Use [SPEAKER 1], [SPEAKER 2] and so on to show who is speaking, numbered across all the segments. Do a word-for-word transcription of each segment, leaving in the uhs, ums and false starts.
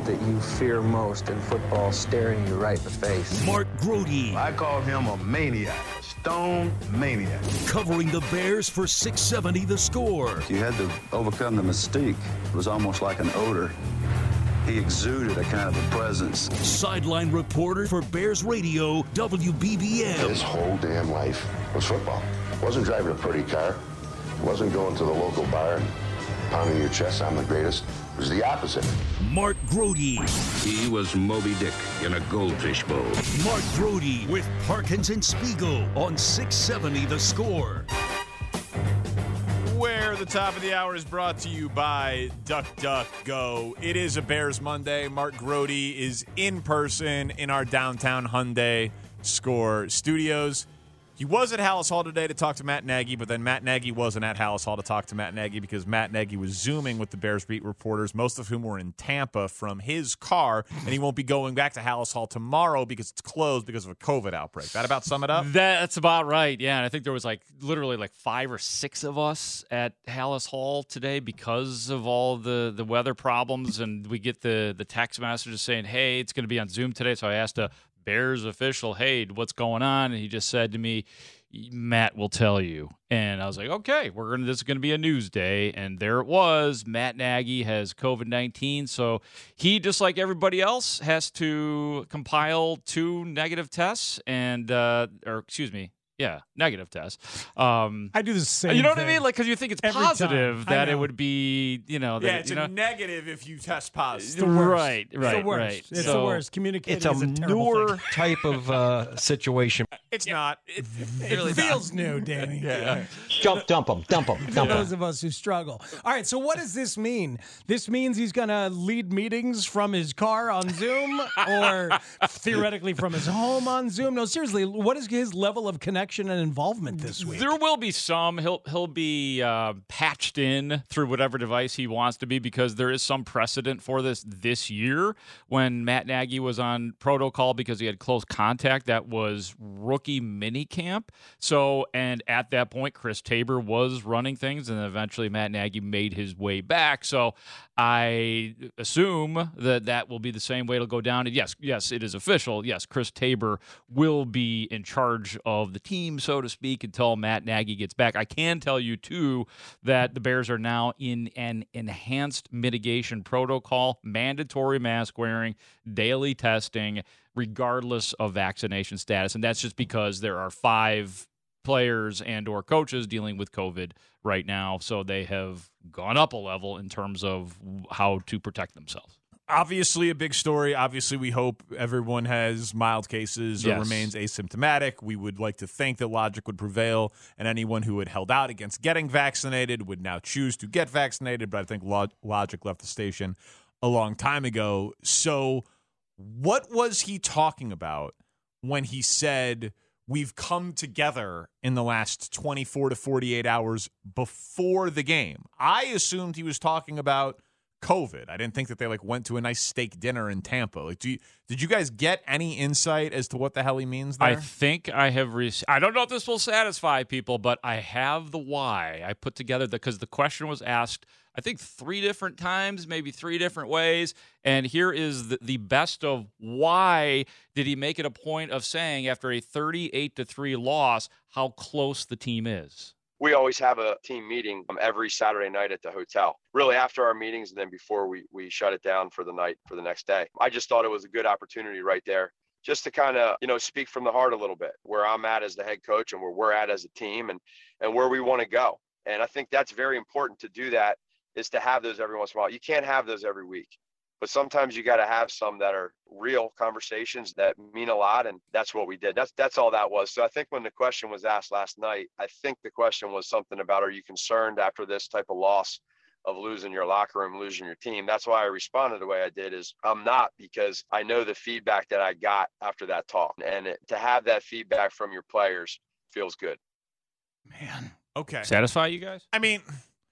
[SPEAKER 1] that you fear most in football staring you right in the face?
[SPEAKER 2] Mark Grote.
[SPEAKER 3] I call him a maniac, a stone maniac.
[SPEAKER 2] Covering the Bears for six seventy The Score.
[SPEAKER 4] You had to overcome the mystique. It was almost like an odor. He exuded a kind of a presence.
[SPEAKER 2] Sideline reporter for Bears Radio, W B B M.
[SPEAKER 5] His whole damn life was football. Wasn't driving a pretty car. Wasn't going to the local bar and pounding your chest, I'm the greatest. It was the opposite.
[SPEAKER 2] Mark Grote.
[SPEAKER 6] He was Moby Dick in a goldfish bowl.
[SPEAKER 2] Mark Grote with Parkins and Spiegel on six seventy The Score.
[SPEAKER 7] Where the top of the hour is brought to you by Duck Duck Go. It is a Bears Monday. Mark Grote is in person in our downtown Hyundai Score studios. He was at Halas Hall today to talk to Matt Nagy, but then Matt Nagy wasn't at Halas Hall to talk to Matt Nagy because Matt Nagy was Zooming with the Bears beat reporters, most of whom were in Tampa from his car, and he won't be going back to Halas Hall tomorrow because it's closed because of a COVID outbreak. That about sum it up?
[SPEAKER 8] That's about right, yeah. And I think there was like literally like five or six of us at Halas Hall today because of all the, the weather problems, and we get the, the text messages saying, hey, it's going to be on Zoom today, so I asked a Bears official, hey, what's going on? And he just said to me, Matt will tell you. And I was like, okay, we're gonna. This is going to be a news day. And there it was. Matt Nagy has COVID nineteen. So he, just like everybody else, has to compile two negative tests and, uh, or excuse me, yeah, negative tests. Um,
[SPEAKER 9] I do the same
[SPEAKER 8] You know
[SPEAKER 9] thing.
[SPEAKER 8] what I mean? Like, because you think it's
[SPEAKER 9] Every
[SPEAKER 8] positive
[SPEAKER 9] time.
[SPEAKER 8] that
[SPEAKER 9] I
[SPEAKER 8] it
[SPEAKER 9] know.
[SPEAKER 8] would be, you know. That,
[SPEAKER 7] Yeah, it's
[SPEAKER 8] you
[SPEAKER 7] a
[SPEAKER 8] know?
[SPEAKER 7] negative if you test positive.
[SPEAKER 9] It's the worst.
[SPEAKER 8] Right, right,
[SPEAKER 9] It's the worst.
[SPEAKER 8] right.
[SPEAKER 9] It's
[SPEAKER 8] So-
[SPEAKER 9] the worst. Communicating
[SPEAKER 10] It's a
[SPEAKER 9] is a terrible
[SPEAKER 10] newer
[SPEAKER 9] thing.
[SPEAKER 10] type of uh, situation.
[SPEAKER 7] It's not.
[SPEAKER 8] It,
[SPEAKER 9] It feels new, Danny.
[SPEAKER 7] Yeah.
[SPEAKER 10] Jump, dump them, dump them,
[SPEAKER 9] For
[SPEAKER 10] dump
[SPEAKER 9] those
[SPEAKER 10] them.
[SPEAKER 9] of us who struggle. All right, so what does this mean? This means he's going to lead meetings from his car on Zoom or theoretically from his home on Zoom? No, seriously, what is his level of connection and involvement this week?
[SPEAKER 8] There will be some. He'll he'll be uh, patched in through whatever device he wants to be because there is some precedent for this this year when Matt Nagy was on protocol because he had close contact. That was rookie minicamp. So, and at that point, Chris Tabor was running things, and eventually Matt Nagy made his way back. So I assume that that will be the same way it'll go down. And yes, yes, it is official. Yes, Chris Tabor will be in charge of the team, so to speak, until Matt Nagy gets back. I can tell you, too, that the Bears are now in an enhanced mitigation protocol, mandatory mask wearing, daily testing, regardless of vaccination status. And that's just because there are five players and or coaches dealing with COVID right now. So they have gone up a level in terms of how to protect themselves.
[SPEAKER 7] Obviously a big story. Obviously, we hope everyone has mild cases or
[SPEAKER 8] Yes.
[SPEAKER 7] remains asymptomatic. We would like to think that logic would prevail, and anyone who had held out against getting vaccinated would now choose to get vaccinated, but I think log- logic left the station a long time ago. So what was he talking about when he said we've come together in the last twenty-four to forty-eight hours before the game? I assumed he was talking about COVID. I didn't think that they like went to a nice steak dinner in Tampa. Like, do you, did you guys get any insight as to what the hell he means there?
[SPEAKER 8] I think I have. Re- I don't know if this will satisfy people, but I have the why. I put together the because the question was asked, I think three different times, maybe three different ways. And here is the, the best of why did he make it a point of saying after a thirty-eight to three loss how close the team is.
[SPEAKER 11] We always have a team meeting um, every Saturday night at the hotel, really after our meetings and then before we, we shut it down for the night for the next day. I just thought it was a good opportunity right there just to kind of, you know, speak from the heart a little bit, where I'm at as the head coach and where we're at as a team and, and where we want to go. And I think that's very important to do that, is to have those every once in a while. You can't have those every week, but sometimes you got to have some that are real conversations that mean a lot. And that's what we did. That's, that's all that was. So I think when the question was asked last night, I think the question was something about, are you concerned after this type of loss of losing your locker room, losing your team? That's why I responded the way I did, is I'm not, because I know the feedback that I got after that talk, and it, to have that feedback from your players feels good.
[SPEAKER 7] Man. Okay.
[SPEAKER 8] Satisfy you guys?
[SPEAKER 7] I mean,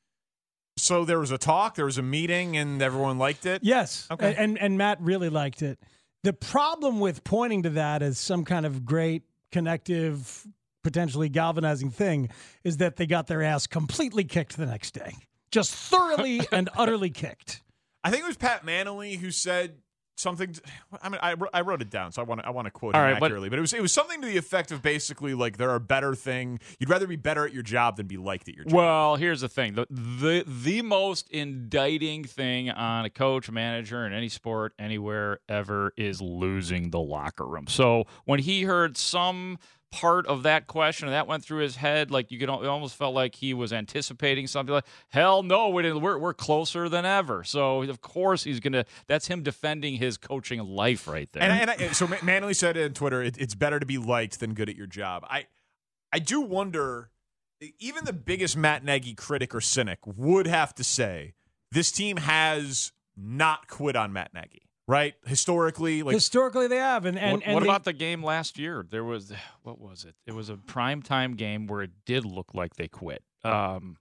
[SPEAKER 7] so there was a talk, there was a meeting, and everyone liked it?
[SPEAKER 9] Yes.
[SPEAKER 7] Okay.
[SPEAKER 9] And and Matt really liked it. The problem with pointing to that as some kind of great connective, potentially galvanizing thing is that they got their ass completely kicked the next day. Just thoroughly and utterly kicked.
[SPEAKER 7] I think it was Pat Manley who said something. I mean, I, I wrote it down, so I want to I want to quote
[SPEAKER 8] All
[SPEAKER 7] him
[SPEAKER 8] right, but-
[SPEAKER 7] accurately. But, it was it was something to the effect of basically like there are better thing. You'd rather be better at your job than be liked at your job.
[SPEAKER 8] Well, here's the thing: the the the most indicting thing on a coach, manager in any sport, anywhere, ever is losing the locker room. So when he heard some part of that question that went through his head, like you could, it almost felt like he was anticipating something. Like, hell no, we didn't, we're we're closer than ever. So of course he's gonna. That's him defending his coaching life right there.
[SPEAKER 7] And, and I, so Manley said on Twitter, it, it's better to be liked than good at your job. I I do wonder. Even the biggest Matt Nagy critic or cynic would have to say this team has not quit on Matt Nagy, right? Historically, like
[SPEAKER 9] historically they have. And, and,
[SPEAKER 8] what,
[SPEAKER 9] and
[SPEAKER 8] what
[SPEAKER 9] they,
[SPEAKER 8] about the game last year? There was, what was it? It was a primetime game where it did look like they quit. Um,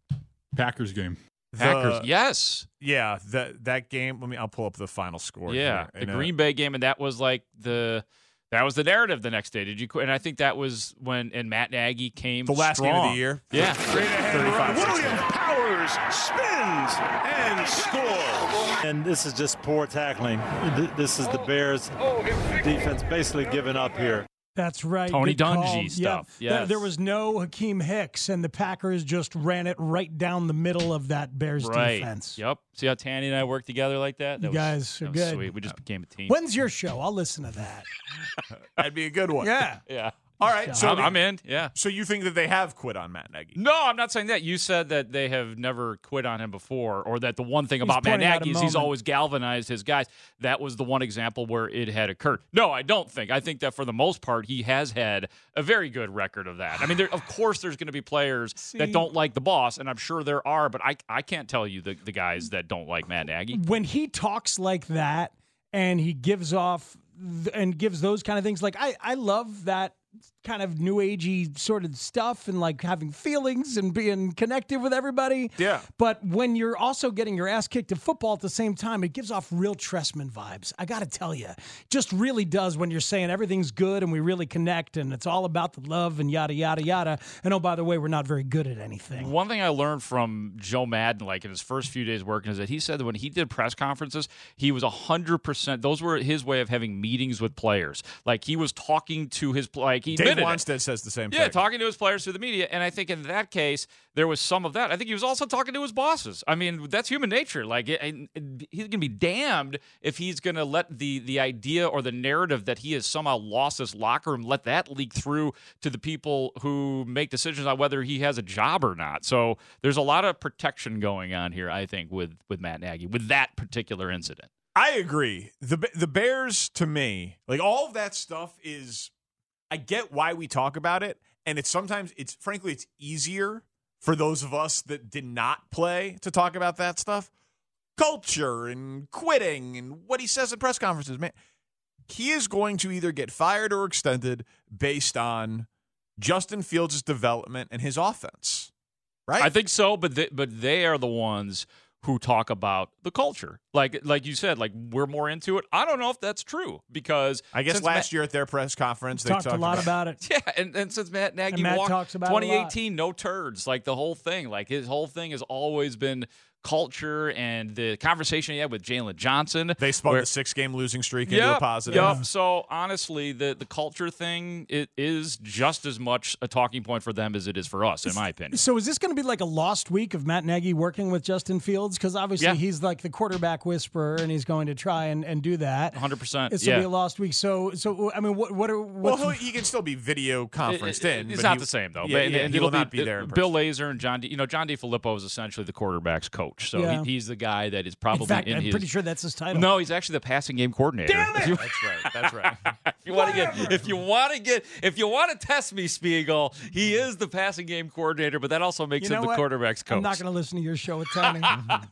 [SPEAKER 12] Packers game.
[SPEAKER 8] Packers,
[SPEAKER 7] the,
[SPEAKER 8] yes.
[SPEAKER 7] Yeah, that that game, let me I'll pull up the final score.
[SPEAKER 8] Yeah,
[SPEAKER 7] here.
[SPEAKER 8] the
[SPEAKER 7] And,
[SPEAKER 8] Green Bay game, and that was like the that was the narrative the next day. Did you quit? And I think that was when and Matt Nagy came
[SPEAKER 7] the last
[SPEAKER 8] strong.
[SPEAKER 7] game of the year.
[SPEAKER 8] Yeah.
[SPEAKER 2] thirty-five William Powers spins and scores.
[SPEAKER 13] And this is just poor tackling. This is the Bears defense basically giving up here.
[SPEAKER 9] That's right.
[SPEAKER 8] Tony
[SPEAKER 9] Good call.
[SPEAKER 8] Dungy stuff.
[SPEAKER 9] Yeah. There,
[SPEAKER 8] Yes.
[SPEAKER 9] there was no Hakeem Hicks, and the Packers just ran it right down the middle of that Bears
[SPEAKER 8] Right.
[SPEAKER 9] defense.
[SPEAKER 8] Yep. See how Tanny and I work together like that? That
[SPEAKER 9] You
[SPEAKER 8] was,
[SPEAKER 9] guys are
[SPEAKER 8] that was
[SPEAKER 9] good.
[SPEAKER 8] Sweet. We just became a team.
[SPEAKER 9] When's your show? I'll listen to that.
[SPEAKER 7] That'd be a good one.
[SPEAKER 9] Yeah.
[SPEAKER 8] Yeah.
[SPEAKER 7] All right. So
[SPEAKER 8] I'm,
[SPEAKER 7] the-
[SPEAKER 8] I'm in. Yeah.
[SPEAKER 7] So you think that they have quit on Matt Nagy?
[SPEAKER 8] No, I'm not saying that. You said that they have never quit on him before, or that the one thing about Matt
[SPEAKER 9] pointing out a
[SPEAKER 8] Nagy is he's
[SPEAKER 9] moment.
[SPEAKER 8] always galvanized his guys. That was the one example where it had occurred. No, I don't think. I think that for the most part, he has had a very good record of that. I mean, there, of course, there's going to be players that
[SPEAKER 9] See-
[SPEAKER 8] don't like the boss, and I'm sure there are, but I, I can't tell you the, the guys that don't like Matt Nagy.
[SPEAKER 9] When he talks like that and he gives off th- and gives those kind of things, like I, I love that kind of new agey sort of stuff and like having feelings and being connected with everybody.
[SPEAKER 7] Yeah.
[SPEAKER 9] But when you're also getting your ass kicked at football at the same time, it gives off real Tressman vibes. I got to tell you, just really does when you're saying everything's good and we really connect and it's all about the love and yada, yada, yada. And oh, by the way, we're not very good at anything.
[SPEAKER 8] One thing I learned from Joe Madden, like in his first few days working, is that he said that when he did press conferences, he was one hundred percent, those were his way of having meetings with players. Like he was talking to his, like he
[SPEAKER 7] Dave
[SPEAKER 8] admitted it.
[SPEAKER 7] Wanstead says the same
[SPEAKER 8] Yeah,
[SPEAKER 7] thing.
[SPEAKER 8] talking to his players through the media. And I think in that case, there was some of that. I think he was also talking to his bosses. I mean, that's human nature. Like, it, it, it- he's going to be damned if he's going to let the the idea or the narrative that he has somehow lost his locker room, let that leak through to the people who make decisions on whether he has a job or not. So there's a lot of protection going on here, I think, with, with Matt Nagy, with that particular incident.
[SPEAKER 7] I agree. The the Bears, to me, like all of that stuff is, I get why we talk about it, and it's sometimes it's frankly it's easier for those of us that did not play to talk about that stuff, culture and quitting and what he says at press conferences. Man, he is going to either get fired or extended based on Justin Fields' development and his offense, right?
[SPEAKER 8] I think so, but they, but they are the ones who talk about the culture. Like like you said, like we're more into it. I don't know if that's true because
[SPEAKER 7] I guess
[SPEAKER 8] since
[SPEAKER 7] last
[SPEAKER 8] Matt,
[SPEAKER 7] year at their press conference, they
[SPEAKER 9] Talked a lot about it.
[SPEAKER 8] yeah, and, and since Matt Nagy
[SPEAKER 9] And Matt
[SPEAKER 8] walked
[SPEAKER 9] talks about it a lot.
[SPEAKER 8] twenty eighteen, no turds, like the whole thing, like his whole thing has always been culture and the conversation he had with Jalen Johnson.
[SPEAKER 7] They spun
[SPEAKER 8] where-
[SPEAKER 7] the six-game losing streak into a
[SPEAKER 8] Yep,
[SPEAKER 7] positive.
[SPEAKER 8] Yep. So honestly, the the culture thing it is just as much a talking point for them as it is for us, in my opinion.
[SPEAKER 9] So is this going to be like a lost week of Matt Nagy working with Justin Fields? Because obviously
[SPEAKER 8] Yeah.
[SPEAKER 9] he's like the quarterback whisperer, and he's going to try and, and do that.
[SPEAKER 8] one hundred percent.
[SPEAKER 9] It's going to
[SPEAKER 8] Yeah.
[SPEAKER 9] be a lost week. So, so I mean, what what are
[SPEAKER 7] Well,
[SPEAKER 9] what's,
[SPEAKER 7] he'll, he can still be video conferenced
[SPEAKER 8] It- it-
[SPEAKER 7] in.
[SPEAKER 8] It's
[SPEAKER 7] but
[SPEAKER 8] not
[SPEAKER 7] he-
[SPEAKER 8] the same though.
[SPEAKER 7] Yeah,
[SPEAKER 8] But-
[SPEAKER 7] yeah,
[SPEAKER 8] and
[SPEAKER 7] he
[SPEAKER 8] it'll
[SPEAKER 7] will not be there. In
[SPEAKER 8] Bill
[SPEAKER 7] person.
[SPEAKER 8] Lazor and John. D, you know, John DeFilippo is essentially the quarterback's coach. So
[SPEAKER 9] Yeah.
[SPEAKER 8] he, he's the guy that is probably
[SPEAKER 9] in fact,
[SPEAKER 8] in
[SPEAKER 9] I'm
[SPEAKER 8] his.
[SPEAKER 9] pretty sure that's his title.
[SPEAKER 8] No, he's actually the passing game coordinator.
[SPEAKER 9] Damn it!
[SPEAKER 8] If you-
[SPEAKER 7] That's right. That's right.
[SPEAKER 8] if you want to get, if you want to get, if you want to test me, Spiegel, he is the passing game coordinator, but that also makes
[SPEAKER 9] You know
[SPEAKER 8] him the
[SPEAKER 9] what?
[SPEAKER 8] quarterback's coach.
[SPEAKER 9] I'm not going to listen to your show with Tony.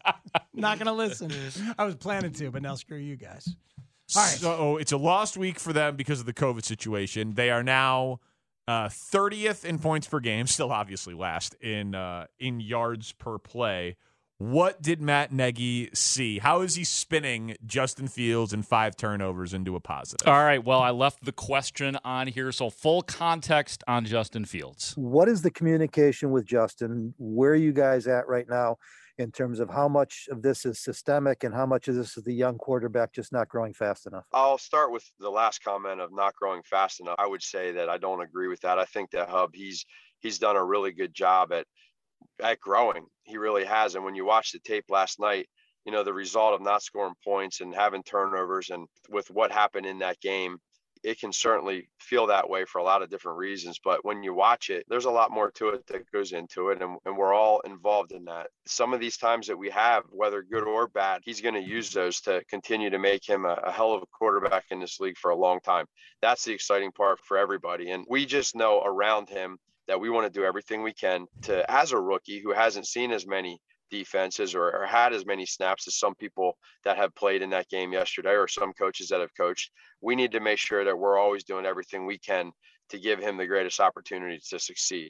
[SPEAKER 9] Not going to listen. I was planning to, but now screw you guys. All right.
[SPEAKER 7] So it's a lost week for them because of the COVID situation. They are now uh, thirtieth in points per game, still obviously last in uh, in yards per play. What did Matt Nagy see? How is he spinning Justin Fields and five turnovers into a positive?
[SPEAKER 8] All right. Well, I left the question on here, so full context on Justin Fields.
[SPEAKER 14] What is the communication with Justin? Where are you guys at right now? in terms of how much of this is systemic and how much of this is the young quarterback just not growing fast enough?
[SPEAKER 11] I'll start with the last comment of not growing fast enough. I would say that I don't agree with that. I think that Hub, he's he's done a really good job at at growing. He really has. And when you watch the tape last night, you know, the result of not scoring points and having turnovers and with what happened in that game, it can certainly feel that way for a lot of different reasons. But when you watch it, there's a lot more to it that goes into it. And, and we're all involved in that. Some of these times that we have, whether good or bad, he's going to use those to continue to make him a, a hell of a quarterback in this league for a long time. That's the exciting part for everybody. And we just know around him that we want to do everything we can to, as a rookie who hasn't seen as many defenses or, or had as many snaps as some people that have played in that game yesterday or some coaches that have coached, we need to make sure that we're always doing everything we can to give him the greatest opportunity to succeed.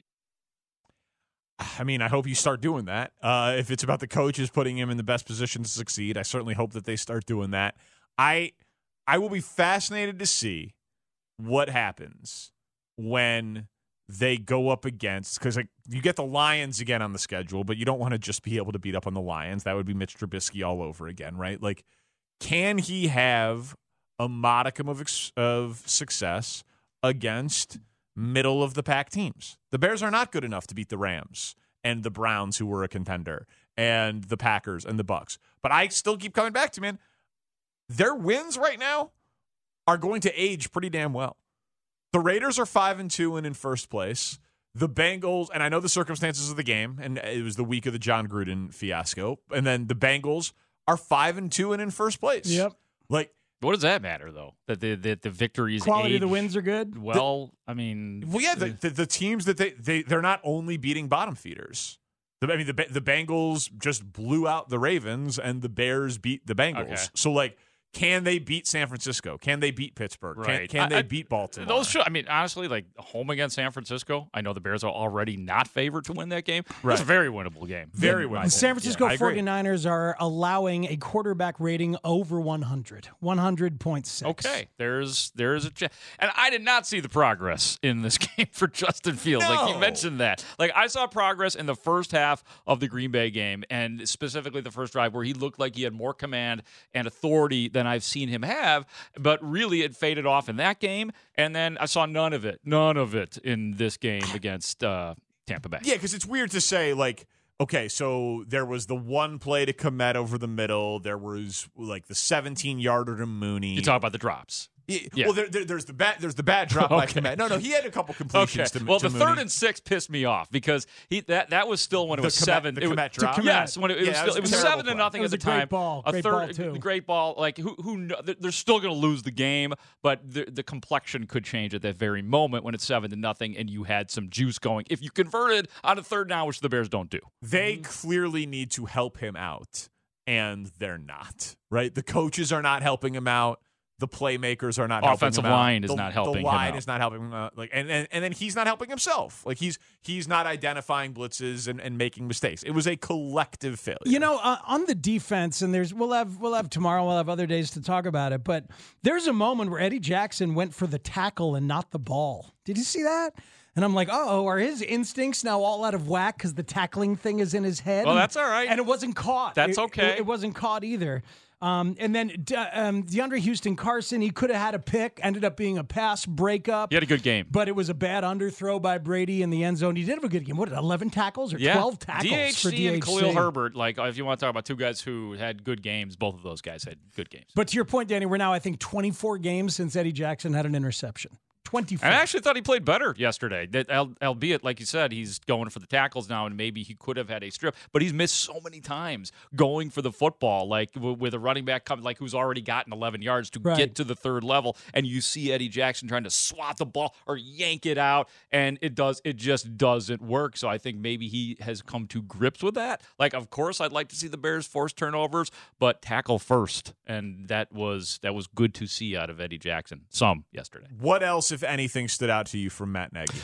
[SPEAKER 7] I mean, I hope you start doing that. Uh, if it's about the coaches putting him in the best position to succeed, I certainly hope that they start doing that. I I will be fascinated to see what happens when they go up against, because like you get the Lions again on the schedule, but you don't want to just be able to beat up on the Lions. That would be Mitch Trubisky all over again, right? Like, can he have a modicum of of success against middle of the pack teams? The Bears are not good enough to beat the Rams and the Browns, who were a contender, and the Packers and the Bucks. But I still keep coming back to, man, their wins right now are going to age pretty damn well. The Raiders are five and two and in first place. The Bengals, and I know the circumstances of the game, and it was the week of the John Gruden fiasco. And then the Bengals are five and two and in first place.
[SPEAKER 9] Yep.
[SPEAKER 7] Like,
[SPEAKER 8] what does that matter though? That the that the victories,
[SPEAKER 9] quality
[SPEAKER 8] age,
[SPEAKER 9] of the wins are good.
[SPEAKER 8] Well, the, I mean,
[SPEAKER 7] well, yeah, the, the, the teams that they they they're not only beating bottom feeders. The, I mean, the the Bengals just blew out the Ravens, and the Bears beat the Bengals. Okay. So like. Can they beat San Francisco? Can they beat Pittsburgh?
[SPEAKER 8] Right.
[SPEAKER 7] Can, can they
[SPEAKER 8] I,
[SPEAKER 7] beat Baltimore?
[SPEAKER 8] Those should, I mean, honestly, like home against San Francisco, I know the Bears are already not favored to win that game.
[SPEAKER 7] Right.
[SPEAKER 8] It's a very winnable game.
[SPEAKER 7] Very winnable.
[SPEAKER 9] The San Francisco
[SPEAKER 7] yeah,
[SPEAKER 9] forty-niners are allowing a quarterback rating over one hundred, one hundred point six.
[SPEAKER 8] Okay, there's there's a ch- and I did not see the progress in this game for Justin Fields.
[SPEAKER 7] No.
[SPEAKER 8] Like you mentioned that. Like I saw progress in the first half of the Green Bay game, and specifically the first drive where he looked like he had more command and authority than I've seen him have. Have, but really it faded off in that game, and then I saw none of it, none of it in this game against uh, Tampa Bay.
[SPEAKER 7] Yeah, because it's weird to say, like, okay, so there was the one play to Kmet over the middle, there was, like, the seventeen-yarder to Mooney.
[SPEAKER 8] You talk about the drops.
[SPEAKER 7] Yeah. Well, there, there, there's the bad there's the bad drop by
[SPEAKER 8] okay.
[SPEAKER 7] Kmet. No, no, he had a couple completions.
[SPEAKER 8] Okay.
[SPEAKER 7] To,
[SPEAKER 8] well,
[SPEAKER 7] to
[SPEAKER 8] the
[SPEAKER 7] Mooney.
[SPEAKER 8] third and six pissed me off because he that that was still when it
[SPEAKER 7] the
[SPEAKER 8] was
[SPEAKER 7] Kmet,
[SPEAKER 8] seven.
[SPEAKER 7] The
[SPEAKER 8] it
[SPEAKER 7] Kmet
[SPEAKER 8] was,
[SPEAKER 7] drop.
[SPEAKER 8] Yes, when it, it
[SPEAKER 7] yeah,
[SPEAKER 8] was still, it was seven
[SPEAKER 7] play.
[SPEAKER 8] to nothing
[SPEAKER 9] it was
[SPEAKER 8] at the
[SPEAKER 9] a great
[SPEAKER 8] time.
[SPEAKER 9] Ball.
[SPEAKER 8] A
[SPEAKER 9] great
[SPEAKER 8] third,
[SPEAKER 9] ball too.
[SPEAKER 8] great ball. Like who who they're still going to lose the game, but the, the complexion could change at that very moment when it's seven to nothing and you had some juice going. If you converted on a third down, which the Bears don't do,
[SPEAKER 7] they clearly need to help him out, and they're not. Right, the coaches are not helping him out. The playmakers are not helping him out.
[SPEAKER 8] Offensive line is
[SPEAKER 7] the,
[SPEAKER 8] not helping him
[SPEAKER 7] The line
[SPEAKER 8] out.
[SPEAKER 7] is not helping him out. Like, and, and, and then he's not helping himself. Like, he's he's not identifying blitzes and, and making mistakes. It was a collective failure.
[SPEAKER 9] You know, uh, on the defense, and there's we'll have we'll have tomorrow, we'll have other days to talk about it, but there's a moment where Eddie Jackson went for the tackle and not the ball. Did you see that? And I'm like, oh, are his instincts now all out of whack because the tackling thing is in his head?
[SPEAKER 8] Well, that's all right.
[SPEAKER 9] And it wasn't caught.
[SPEAKER 8] That's
[SPEAKER 9] It-
[SPEAKER 8] okay.
[SPEAKER 9] It, it wasn't caught either. Um, and then De- um, DeAndre Houston Carson, he could have had a pick, ended up being a pass breakup.
[SPEAKER 8] he had a good game.
[SPEAKER 9] But it was a bad underthrow by Brady in the end zone. He did have a good game. What, eleven tackles or
[SPEAKER 8] Yeah.
[SPEAKER 9] twelve tackles
[SPEAKER 8] D H C
[SPEAKER 9] for D H C?
[SPEAKER 8] and Khalil Herbert, like if you want to talk about two guys who had good games, both of those guys had good games.
[SPEAKER 9] But to your point, Danny, we're now, I think, twenty-four games since Eddie Jackson had an interception. twenty-four.
[SPEAKER 8] I actually thought he played better yesterday. That, al- albeit, like you said, he's going for the tackles now, and maybe he could have had a strip, but he's missed so many times going for the football, like w- with a running back coming, like who's already gotten eleven yards to
[SPEAKER 9] Right.
[SPEAKER 8] get to the third level, and you see Eddie Jackson trying to swat the ball or yank it out, and it does, it just doesn't work. So I think maybe he has come to grips with that. Like, of course, I'd like to see the Bears force turnovers, but tackle first, and that was that was good to see out of Eddie Jackson. Some yesterday.
[SPEAKER 7] What else, if anything, stood out to you from Matt Nagy?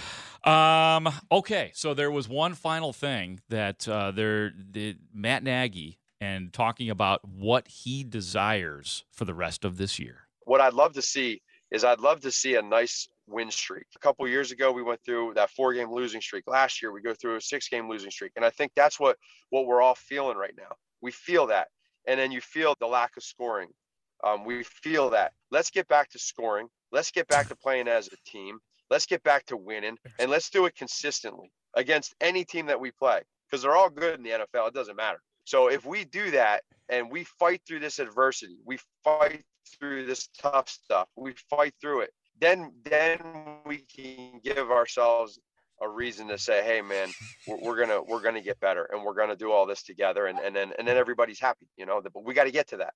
[SPEAKER 8] Um. Okay. So there was one final thing that uh, there, the Matt Nagy, and talking about what he desires for the rest of this year.
[SPEAKER 11] What I'd love to see is I'd love to see a nice win streak. A couple years ago, we went through that four-game losing streak. Last year, we go through a six-game losing streak. And I think that's what, what we're all feeling right now. We feel that. And then you feel the lack of scoring. Um, we feel that. Let's get back to scoring. Let's get back to playing as a team. Let's get back to winning. And let's do it consistently against any team that we play, because they're all good in the N F L. It doesn't matter. So if we do that and we fight through this adversity, we fight through this tough stuff, we fight through it, then then we can give ourselves a reason to say, hey man, we're, we're gonna we're gonna get better, and we're gonna do all this together, and, and then and then everybody's happy, you know. But we got to get to that.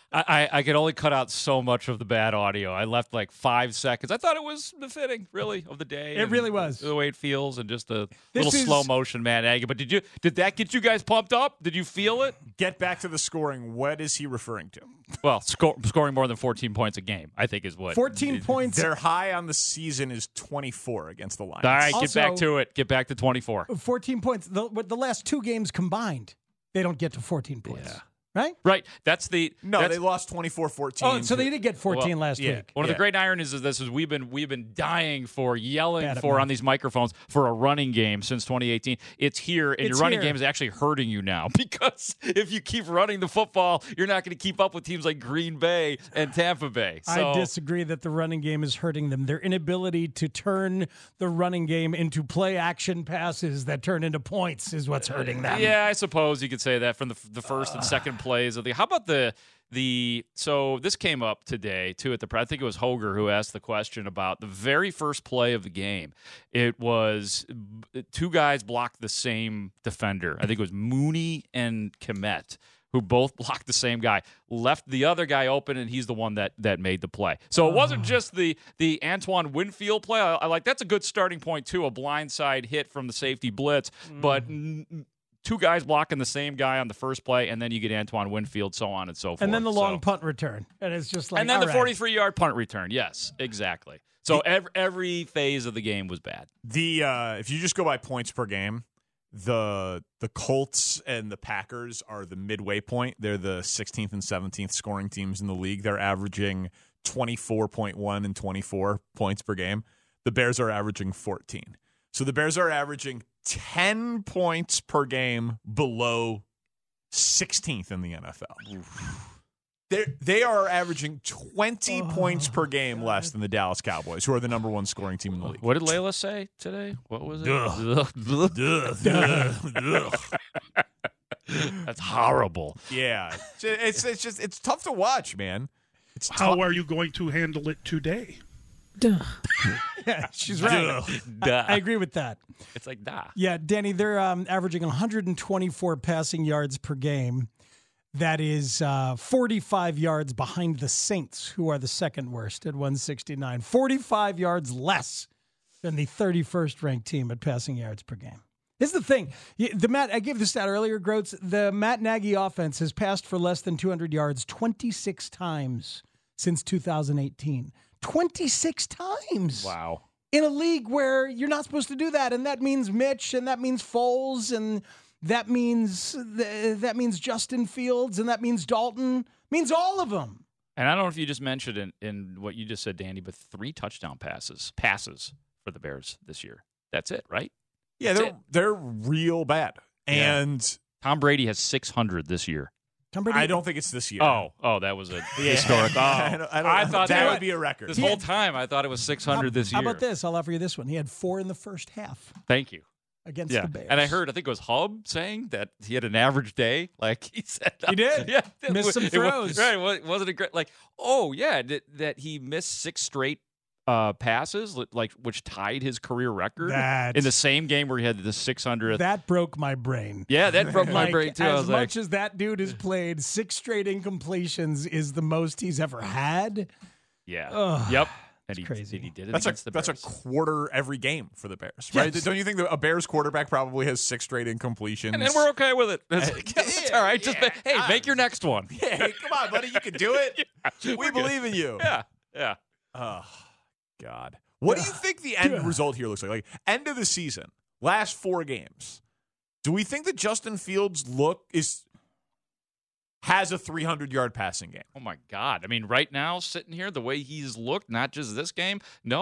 [SPEAKER 8] I, I could only cut out so much of the bad audio. I left like five seconds. I thought it was befitting, really, of the day.
[SPEAKER 9] It really was.
[SPEAKER 8] The way it feels, and just a
[SPEAKER 9] This
[SPEAKER 8] little
[SPEAKER 9] is-
[SPEAKER 8] slow motion, Matt Nagy. But did you did that get you guys pumped up? Did you feel it?
[SPEAKER 7] Get back to the scoring. What is he referring to?
[SPEAKER 8] Well, score, scoring more than fourteen points a game, I think, is what.
[SPEAKER 9] fourteen points.
[SPEAKER 7] Their high on the season is twenty-four against the Lions.
[SPEAKER 8] All right, get
[SPEAKER 9] Also-
[SPEAKER 8] back to it. Get back to twenty-four.
[SPEAKER 9] fourteen points. The, the last two games combined, they don't get to fourteen points.
[SPEAKER 8] Yeah.
[SPEAKER 9] Right?
[SPEAKER 8] Right. That's the
[SPEAKER 7] No,
[SPEAKER 8] that's,
[SPEAKER 7] they lost twenty-four fourteen.
[SPEAKER 9] Oh, so they did get fourteen
[SPEAKER 8] well,
[SPEAKER 9] last
[SPEAKER 7] yeah.
[SPEAKER 9] week.
[SPEAKER 8] One of
[SPEAKER 7] Yeah.
[SPEAKER 8] the great ironies is this is we've been we've been dying for yelling
[SPEAKER 9] Bad at
[SPEAKER 8] for
[SPEAKER 9] math.
[SPEAKER 8] on these microphones for a running game since twenty eighteen. It's here, and
[SPEAKER 9] It's
[SPEAKER 8] your running
[SPEAKER 9] here.
[SPEAKER 8] game is actually hurting you now because if you keep running the football, you're not going to keep up with teams like Green Bay and Tampa Bay. So,
[SPEAKER 9] I disagree that the running game is hurting them. Their inability to turn the running game into play action passes that turn into points is what's hurting them.
[SPEAKER 8] Yeah, I suppose you could say that from the the first and second plays of the. How about the the? So this came up today too at the. I think it was Hoger who asked the question about the very first play of the game. It was two guys blocked the same defender. I think it was Mooney and Kmet, who both blocked the same guy, left the other guy open, and he's the one that that made the play. So it wasn't just the the Antoine Winfield play. I, I like that's a good starting point too, a blindside hit from the safety blitz, but n- two guys blocking the same guy on the first play, and then you get Antoine Winfield, so on and so forth.
[SPEAKER 9] And then the long
[SPEAKER 8] So-
[SPEAKER 9] punt return. And it's just like,
[SPEAKER 8] and then
[SPEAKER 9] all
[SPEAKER 8] the
[SPEAKER 9] right.
[SPEAKER 8] forty-three-yard punt return. Yes, exactly. So every every phase of the game was bad.
[SPEAKER 7] The uh, if you just go by points per game, the the Colts and the Packers are the midway point. They're the sixteenth and seventeenth scoring teams in the league. They're averaging twenty-four point one and twenty-four points per game. The Bears are averaging fourteen. So the Bears are averaging ten points per game below sixteenth in the N F L. They they are averaging twenty
[SPEAKER 9] Oh,
[SPEAKER 7] points per game less than the Dallas Cowboys, who are the number one scoring team in the league.
[SPEAKER 8] What did Layla say today? What was it? That's horrible.
[SPEAKER 7] Yeah, it's it's just it's tough to watch, man. It's
[SPEAKER 15] How
[SPEAKER 7] tough.
[SPEAKER 15] are you going to handle it today?
[SPEAKER 9] Yeah, she's right. I, I agree with that.
[SPEAKER 8] It's like da.
[SPEAKER 9] Yeah, Danny, they're um, averaging one hundred twenty-four passing yards per game. That is uh, forty-five yards behind the Saints, who are the second worst at one sixty-nine. forty-five yards less than the thirty-first ranked team at passing yards per game. Here's the thing. The Matt, I gave this stat earlier, Groats. The Matt Nagy offense has passed for less than two hundred yards twenty-six times since two thousand eighteen. twenty-six times.
[SPEAKER 8] Wow.
[SPEAKER 9] In a league where you're not supposed to do that. And that means Mitch, and that means Foles, and that means that means Justin Fields, and that means Dalton. Means all of them.
[SPEAKER 8] And I don't know if you just mentioned in, in what you just said, Danny, but three touchdown passes passes for the Bears this year. That's it, right?
[SPEAKER 7] Yeah,
[SPEAKER 8] That's
[SPEAKER 7] they're
[SPEAKER 8] it.
[SPEAKER 7] they're real bad.
[SPEAKER 8] Yeah.
[SPEAKER 7] And
[SPEAKER 8] Tom Brady has six hundred this year.
[SPEAKER 9] Tom Brady,
[SPEAKER 7] I don't think it's this year.
[SPEAKER 8] Oh, oh, that was a
[SPEAKER 7] Yeah.
[SPEAKER 8] historic. Oh,
[SPEAKER 7] I don't- I don't-
[SPEAKER 8] I thought
[SPEAKER 7] that
[SPEAKER 8] that
[SPEAKER 7] would be a record.
[SPEAKER 8] This
[SPEAKER 9] He
[SPEAKER 8] whole
[SPEAKER 9] had-
[SPEAKER 8] time, I thought it was six hundred this year.
[SPEAKER 9] How about this? I'll offer you this one. He had four in the first half
[SPEAKER 8] Thank you.
[SPEAKER 9] against
[SPEAKER 8] Yeah,
[SPEAKER 9] the Bears.
[SPEAKER 8] and I heard, I think it was Hub saying that he had an average day. Like he said,
[SPEAKER 9] He did.
[SPEAKER 8] Yeah,
[SPEAKER 9] Missed some
[SPEAKER 8] It was-
[SPEAKER 9] throws.
[SPEAKER 8] right? It wasn't a great. Like, oh yeah, that, that he missed six straight uh, passes, li- like which tied his career record
[SPEAKER 9] That-
[SPEAKER 8] in the same game where he had the six hundredth.
[SPEAKER 9] That broke my brain.
[SPEAKER 8] Yeah, that broke my
[SPEAKER 9] Like,
[SPEAKER 8] brain too. I
[SPEAKER 9] As
[SPEAKER 8] was
[SPEAKER 9] much
[SPEAKER 8] like,
[SPEAKER 9] as that dude has played, six straight incompletions is the most he's ever had.
[SPEAKER 8] yeah,
[SPEAKER 9] Ugh,
[SPEAKER 8] yep. And he,
[SPEAKER 9] crazy.
[SPEAKER 8] and he did it
[SPEAKER 7] That's a
[SPEAKER 8] against the
[SPEAKER 7] that's a
[SPEAKER 8] Bears.
[SPEAKER 7] quarter every game for the Bears, right?
[SPEAKER 9] Yes.
[SPEAKER 7] Don't you think that a Bears quarterback probably has six straight incompletions?
[SPEAKER 8] and, and we're okay with it. That's, like, yeah, that's all right. Just
[SPEAKER 7] yeah,
[SPEAKER 8] ma- hey, make your next one.
[SPEAKER 7] Hey, come on, buddy, you can do it.
[SPEAKER 8] Yeah,
[SPEAKER 7] we
[SPEAKER 8] we're good.
[SPEAKER 7] believe in you.
[SPEAKER 8] Yeah, yeah.
[SPEAKER 7] Oh, God. What do you think the end result here looks like? Like, end of the season, last four games. Do we think that Justin Fields look is has a three hundred yard passing game?
[SPEAKER 8] Oh my God! I mean, right now, sitting here, the way he's looked, not just this game. No,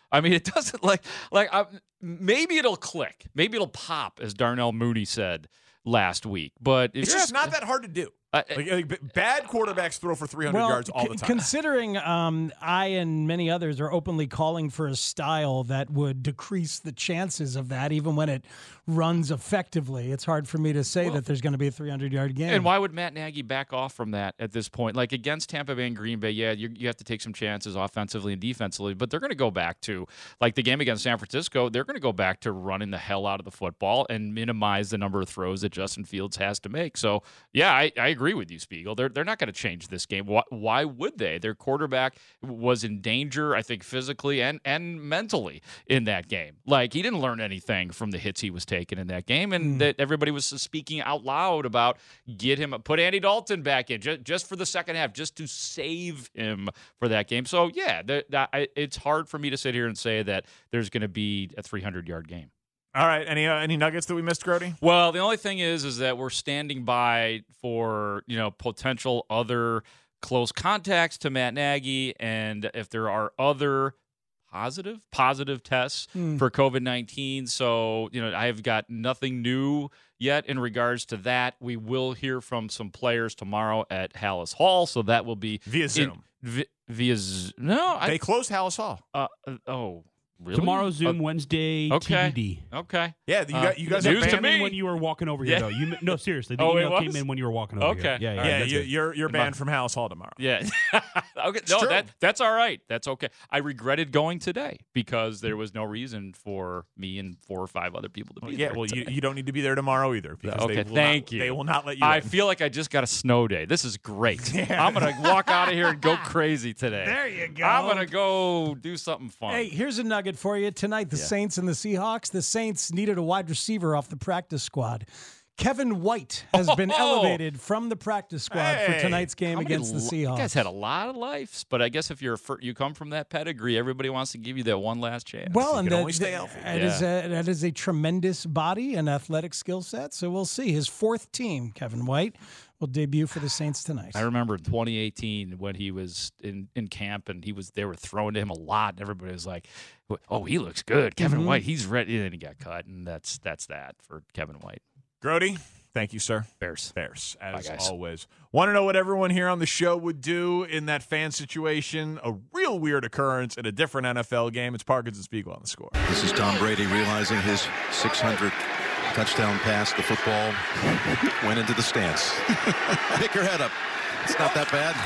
[SPEAKER 8] I mean, it doesn't like like uh, maybe it'll click, maybe it'll pop, as Darnell Mooney said last week. But
[SPEAKER 7] it's just not that hard to do.
[SPEAKER 8] Uh,
[SPEAKER 7] like, like, bad quarterbacks throw for three hundred
[SPEAKER 9] well,
[SPEAKER 7] yards all
[SPEAKER 9] c-
[SPEAKER 7] the time.
[SPEAKER 9] Considering um, I and many others are openly calling for a style that would decrease the chances of that, even when it runs effectively, it's hard for me to say
[SPEAKER 8] well,
[SPEAKER 9] that there's going to be a three hundred yard game.
[SPEAKER 8] And why would Matt Nagy back off from that at this point? Like against Tampa Bay and Green Bay, yeah, you, you have to take some chances offensively and defensively, but they're going to go back to, like the game against San Francisco, they're going to go back to running the hell out of the football and minimize the number of throws that Justin Fields has to make. So, yeah, I, I agree with you, Spiegel. They're, they're not going to change this game. Why, why would they? Their quarterback was in danger, I think, physically and, and mentally in that game. Like, he didn't learn anything from the hits he was taking in that game, and mm. that everybody was speaking out loud about get him, put Andy Dalton back in just, just for the second half, just to save him for that game. So, yeah, the, the, I, it's hard for me to sit here and say that there's going to be a three hundred yard game.
[SPEAKER 7] All right. Any uh, any nuggets that we missed, Grody?
[SPEAKER 8] Well, the only thing is, is that we're standing by for, you know, potential other close contacts to Matt Nagy, and if there are other positive positive tests mm. for COVID nineteen. So, you know, I've got nothing new yet in regards to that. We will hear from some players tomorrow at Hallis Hall, so that will be
[SPEAKER 7] via Zoom.
[SPEAKER 8] In, vi, via Zoom. No,
[SPEAKER 7] they
[SPEAKER 8] I,
[SPEAKER 7] closed Hallis Hall.
[SPEAKER 8] Uh, oh. Really?
[SPEAKER 16] Tomorrow, Zoom, uh, Wednesday,
[SPEAKER 8] okay.
[SPEAKER 16] T B D.
[SPEAKER 8] Okay.
[SPEAKER 7] Yeah, you,
[SPEAKER 8] uh,
[SPEAKER 7] got, you guys
[SPEAKER 16] are
[SPEAKER 7] banned
[SPEAKER 16] came in when you were walking over here,
[SPEAKER 8] yeah.
[SPEAKER 16] though. You, no, seriously. The
[SPEAKER 8] oh,
[SPEAKER 16] email
[SPEAKER 8] it
[SPEAKER 16] came in when you were walking over
[SPEAKER 8] okay.
[SPEAKER 16] here.
[SPEAKER 8] Yeah,
[SPEAKER 7] yeah.
[SPEAKER 8] yeah.
[SPEAKER 7] you, you're you're banned from Hallis Hall tomorrow.
[SPEAKER 8] Yeah. okay. No, that that's all right. That's okay. I regretted going today because there was no reason for me and four or five other people to be
[SPEAKER 7] well,
[SPEAKER 8] there.
[SPEAKER 7] Yeah, well,
[SPEAKER 8] today.
[SPEAKER 7] you, you don't need to be there tomorrow either. Because
[SPEAKER 8] okay,
[SPEAKER 7] they will
[SPEAKER 8] thank
[SPEAKER 7] not,
[SPEAKER 8] you.
[SPEAKER 7] They will not let you
[SPEAKER 8] I
[SPEAKER 7] in.
[SPEAKER 8] feel like I just got a snow day. This is great.
[SPEAKER 7] Yeah.
[SPEAKER 8] I'm going to walk out of here and go crazy today.
[SPEAKER 9] There you go.
[SPEAKER 8] I'm going to go do something fun.
[SPEAKER 9] Hey, here's a nugget for you. Tonight, the
[SPEAKER 8] yeah.
[SPEAKER 9] Saints and the Seahawks. The Saints needed a wide receiver off the practice squad. Kevin White has been
[SPEAKER 8] oh.
[SPEAKER 9] elevated from the practice squad
[SPEAKER 7] hey.
[SPEAKER 9] for tonight's game
[SPEAKER 8] How
[SPEAKER 9] against
[SPEAKER 8] many,
[SPEAKER 9] the Seahawks.
[SPEAKER 8] You guys had a lot of lives, but I guess if you're a, you come from that pedigree, everybody wants to give you that one last chance.
[SPEAKER 9] Well,
[SPEAKER 7] you
[SPEAKER 9] and
[SPEAKER 7] can
[SPEAKER 9] that,
[SPEAKER 7] only stay healthy.
[SPEAKER 9] That,
[SPEAKER 8] yeah.
[SPEAKER 9] is a, that is a tremendous body and athletic skill set. So we'll see. His fourth team, Kevin White, will debut for the Saints tonight.
[SPEAKER 8] I remember in twenty eighteen when he was in, in camp and he was they were throwing to him a lot, and everybody was like, "Oh, he looks good, Kevin
[SPEAKER 9] mm-hmm.
[SPEAKER 8] White. He's ready." And then he got cut, and that's that's that for Kevin White.
[SPEAKER 7] Grody, thank you, sir.
[SPEAKER 8] Bears,
[SPEAKER 7] Bears, as
[SPEAKER 8] Bye,
[SPEAKER 7] always. Want to know what everyone here on the show would do in that fan situation? A real weird occurrence in a different N F L game. It's Parkins and Spiegel on the Score.
[SPEAKER 17] This is Tom Brady realizing his six hundredth touchdown pass. The football went into the stands. Pick your head up. It's not that bad.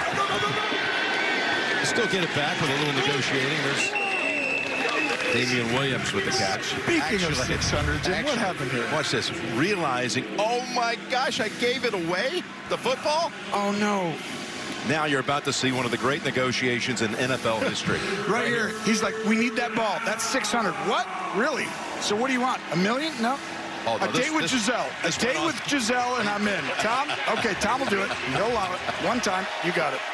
[SPEAKER 17] Still get it back with a little negotiating. There's Damian Williams with the catch.
[SPEAKER 3] Speaking
[SPEAKER 17] actually,
[SPEAKER 3] of six hundred, Jim, what happened here?
[SPEAKER 17] Watch this. Realizing, oh my gosh, I gave it away? The football?
[SPEAKER 3] Oh no.
[SPEAKER 17] Now you're about to see one of the great negotiations in N F L history.
[SPEAKER 3] Right here. He's like, we need that ball. That's six hundred. What? Really? So what do you want? A million? No.
[SPEAKER 17] Oh, no,
[SPEAKER 3] a
[SPEAKER 17] this,
[SPEAKER 3] date with
[SPEAKER 17] this,
[SPEAKER 3] Giselle.
[SPEAKER 17] This
[SPEAKER 3] a date with Giselle, and I'm in. Tom? Okay, Tom will do it. He'll allow it. One time. You got it.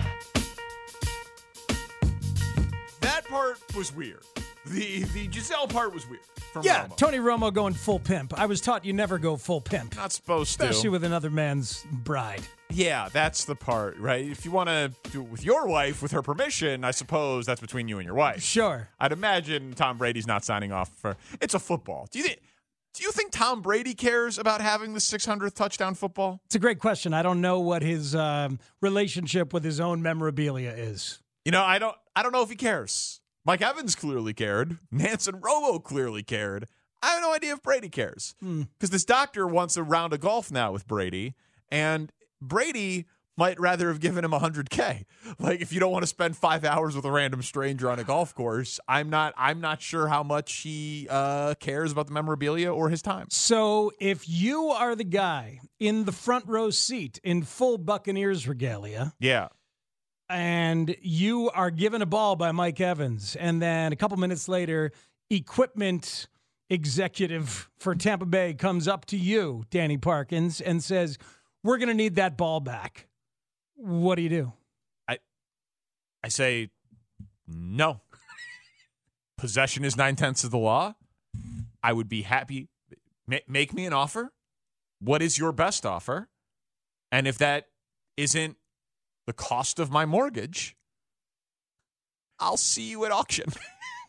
[SPEAKER 7] That part was weird. The the Giselle part was weird. From
[SPEAKER 9] Yeah,
[SPEAKER 7] Romo.
[SPEAKER 9] Tony Romo going full pimp. I was taught you never go full pimp.
[SPEAKER 7] Not supposed to.
[SPEAKER 9] Especially with another man's bride.
[SPEAKER 7] Yeah, that's the part, right? If you want to do it with your wife, with her permission, I suppose that's between you and your wife.
[SPEAKER 9] Sure.
[SPEAKER 7] I'd imagine Tom Brady's not signing off for. It's a football. Do you think? Do you think Tom Brady cares about having the six hundredth touchdown football?
[SPEAKER 9] It's a great question. I don't know what his um, relationship with his own memorabilia is.
[SPEAKER 7] You know, I don't. I don't know if he cares. Mike Evans clearly cared. Nance and Romo clearly cared. I have no idea if Brady cares. Because
[SPEAKER 9] Hmm.
[SPEAKER 7] this doctor wants a round of golf now with Brady, and Brady might rather have given him one hundred K. Like, if you don't want to spend five hours with a random stranger on a golf course, I'm not I'm not sure how much he uh, cares about the memorabilia or his time.
[SPEAKER 9] So if you are the guy in the front row seat in full Buccaneers regalia,
[SPEAKER 7] Yeah.
[SPEAKER 9] and you are given a ball by Mike Evans, and then a couple minutes later, equipment executive for Tampa Bay comes up to you, Danny Parkins, and says, we're going to need that ball back. What do you do?
[SPEAKER 7] I I say no. Possession is nine-tenths of the law. I would be happy. Ma- make me an offer. What is your best offer? And if that isn't the cost of my mortgage, I'll see you at auction.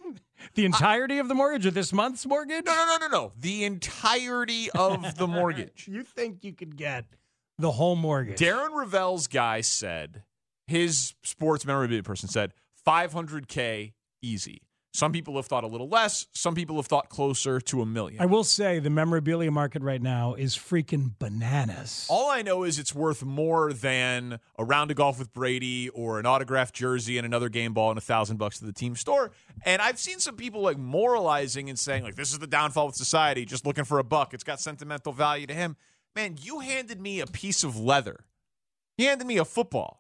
[SPEAKER 9] The entirety of the mortgage or this month's mortgage?
[SPEAKER 7] No, no, no, no, no. The entirety of the mortgage.
[SPEAKER 9] You think you could get the whole mortgage?
[SPEAKER 7] Darren Ravel's guy said, his sports memorabilia person said, five hundred K easy. Some people have thought a little less. Some people have thought closer to a million.
[SPEAKER 9] I will say the memorabilia market right now is freaking bananas.
[SPEAKER 7] All I know is it's worth more than a round of golf with Brady or an autographed jersey and another game ball and a thousand bucks to the team store. And I've seen some people like moralizing and saying like, this is the downfall of society, just looking for a buck. It's got sentimental value to him. Man, you handed me a piece of leather. You handed me a football.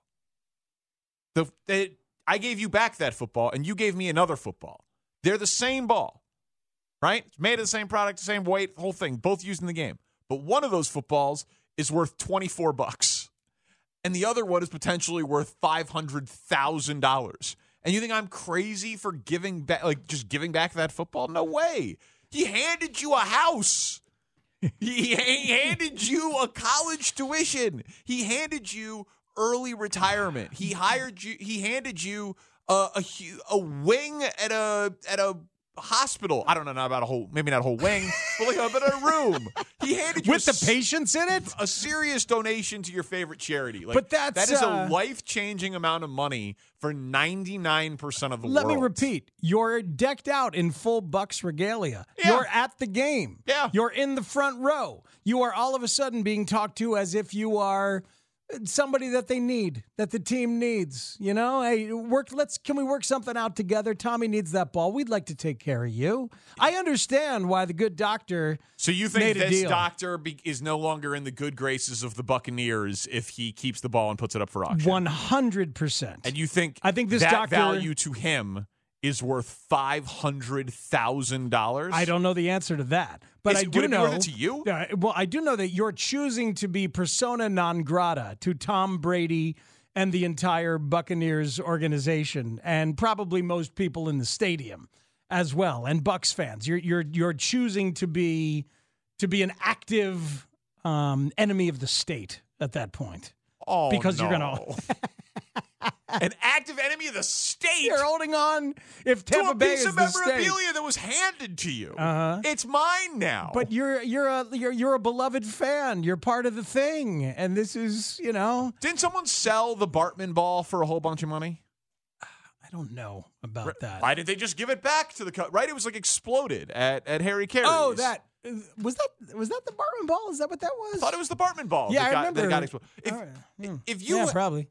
[SPEAKER 7] The, the I gave you back that football and you gave me another football. They're the same ball, right? It's made of the same product, the same weight, the whole thing, both used in the game. But one of those footballs is worth twenty-four bucks, and the other one is potentially worth five hundred thousand dollars. And you think I'm crazy for giving back, like just giving back that football? No way. He handed you a house. He, he handed you a college tuition. He handed you early retirement. He hired you. He handed you a a, a wing at a at a hospital. I don't know not about a whole, maybe not a whole wing, but like a, but a room. He handed you
[SPEAKER 9] with
[SPEAKER 7] a,
[SPEAKER 9] the patients in it,
[SPEAKER 7] a serious donation to your favorite charity. Like,
[SPEAKER 9] but that's
[SPEAKER 7] that is
[SPEAKER 9] uh,
[SPEAKER 7] a life changing amount of money for ninety-nine percent of the
[SPEAKER 9] let
[SPEAKER 7] world.
[SPEAKER 9] Let me repeat: you're decked out in full Bucks regalia.
[SPEAKER 7] Yeah.
[SPEAKER 9] You're at the game.
[SPEAKER 7] Yeah,
[SPEAKER 9] you're in the front row. You are all of a sudden being talked to as if you are somebody that they need, that the team needs. You know, hey, work. Let's can we work something out together? Tommy needs that ball. We'd like to take care of you. I understand why the good doctor.
[SPEAKER 7] So you think
[SPEAKER 9] made a
[SPEAKER 7] this
[SPEAKER 9] deal.
[SPEAKER 7] doctor be, is no longer in the good graces of the Buccaneers if he keeps the ball and puts it up for auction?
[SPEAKER 9] One hundred percent.
[SPEAKER 7] And you think
[SPEAKER 9] I think this
[SPEAKER 7] that
[SPEAKER 9] doctor
[SPEAKER 7] value to him is worth five hundred thousand dollars?
[SPEAKER 9] I don't know the answer to that, but
[SPEAKER 7] is
[SPEAKER 9] I
[SPEAKER 7] it,
[SPEAKER 9] do
[SPEAKER 7] would it
[SPEAKER 9] know.
[SPEAKER 7] Be worth it to you?
[SPEAKER 9] Uh, well, I do know that you're choosing to be persona non grata to Tom Brady and the entire Buccaneers organization, and probably most people in the stadium as well, and Bucs fans. You're you're you're choosing to be to be an active um, enemy of the state at that point.
[SPEAKER 7] Oh,
[SPEAKER 9] because
[SPEAKER 7] no.
[SPEAKER 9] you're gonna.
[SPEAKER 7] An active enemy of the state.
[SPEAKER 9] You're holding on. If Tampa
[SPEAKER 7] to a
[SPEAKER 9] Bay
[SPEAKER 7] piece
[SPEAKER 9] is
[SPEAKER 7] of
[SPEAKER 9] the state,
[SPEAKER 7] memorabilia that was handed to you,
[SPEAKER 9] uh-huh.
[SPEAKER 7] It's mine now.
[SPEAKER 9] But you're you're a you're you're a beloved fan. You're part of the thing, and this is you know.
[SPEAKER 7] Didn't someone sell the Bartman ball for a whole bunch of money?
[SPEAKER 9] I don't know about
[SPEAKER 7] right.
[SPEAKER 9] that.
[SPEAKER 7] Why did they just give it back to the cut? Right, it was like exploded at at Harry Carey's.
[SPEAKER 9] Oh, that. Was that was that the Bartman ball? Is that what that was?
[SPEAKER 7] I thought it was the Bartman ball.
[SPEAKER 9] Yeah,
[SPEAKER 7] that
[SPEAKER 9] I
[SPEAKER 7] got,
[SPEAKER 9] remember.
[SPEAKER 7] That got exploded. If,
[SPEAKER 9] right. hmm.
[SPEAKER 7] if you,
[SPEAKER 9] yeah, probably.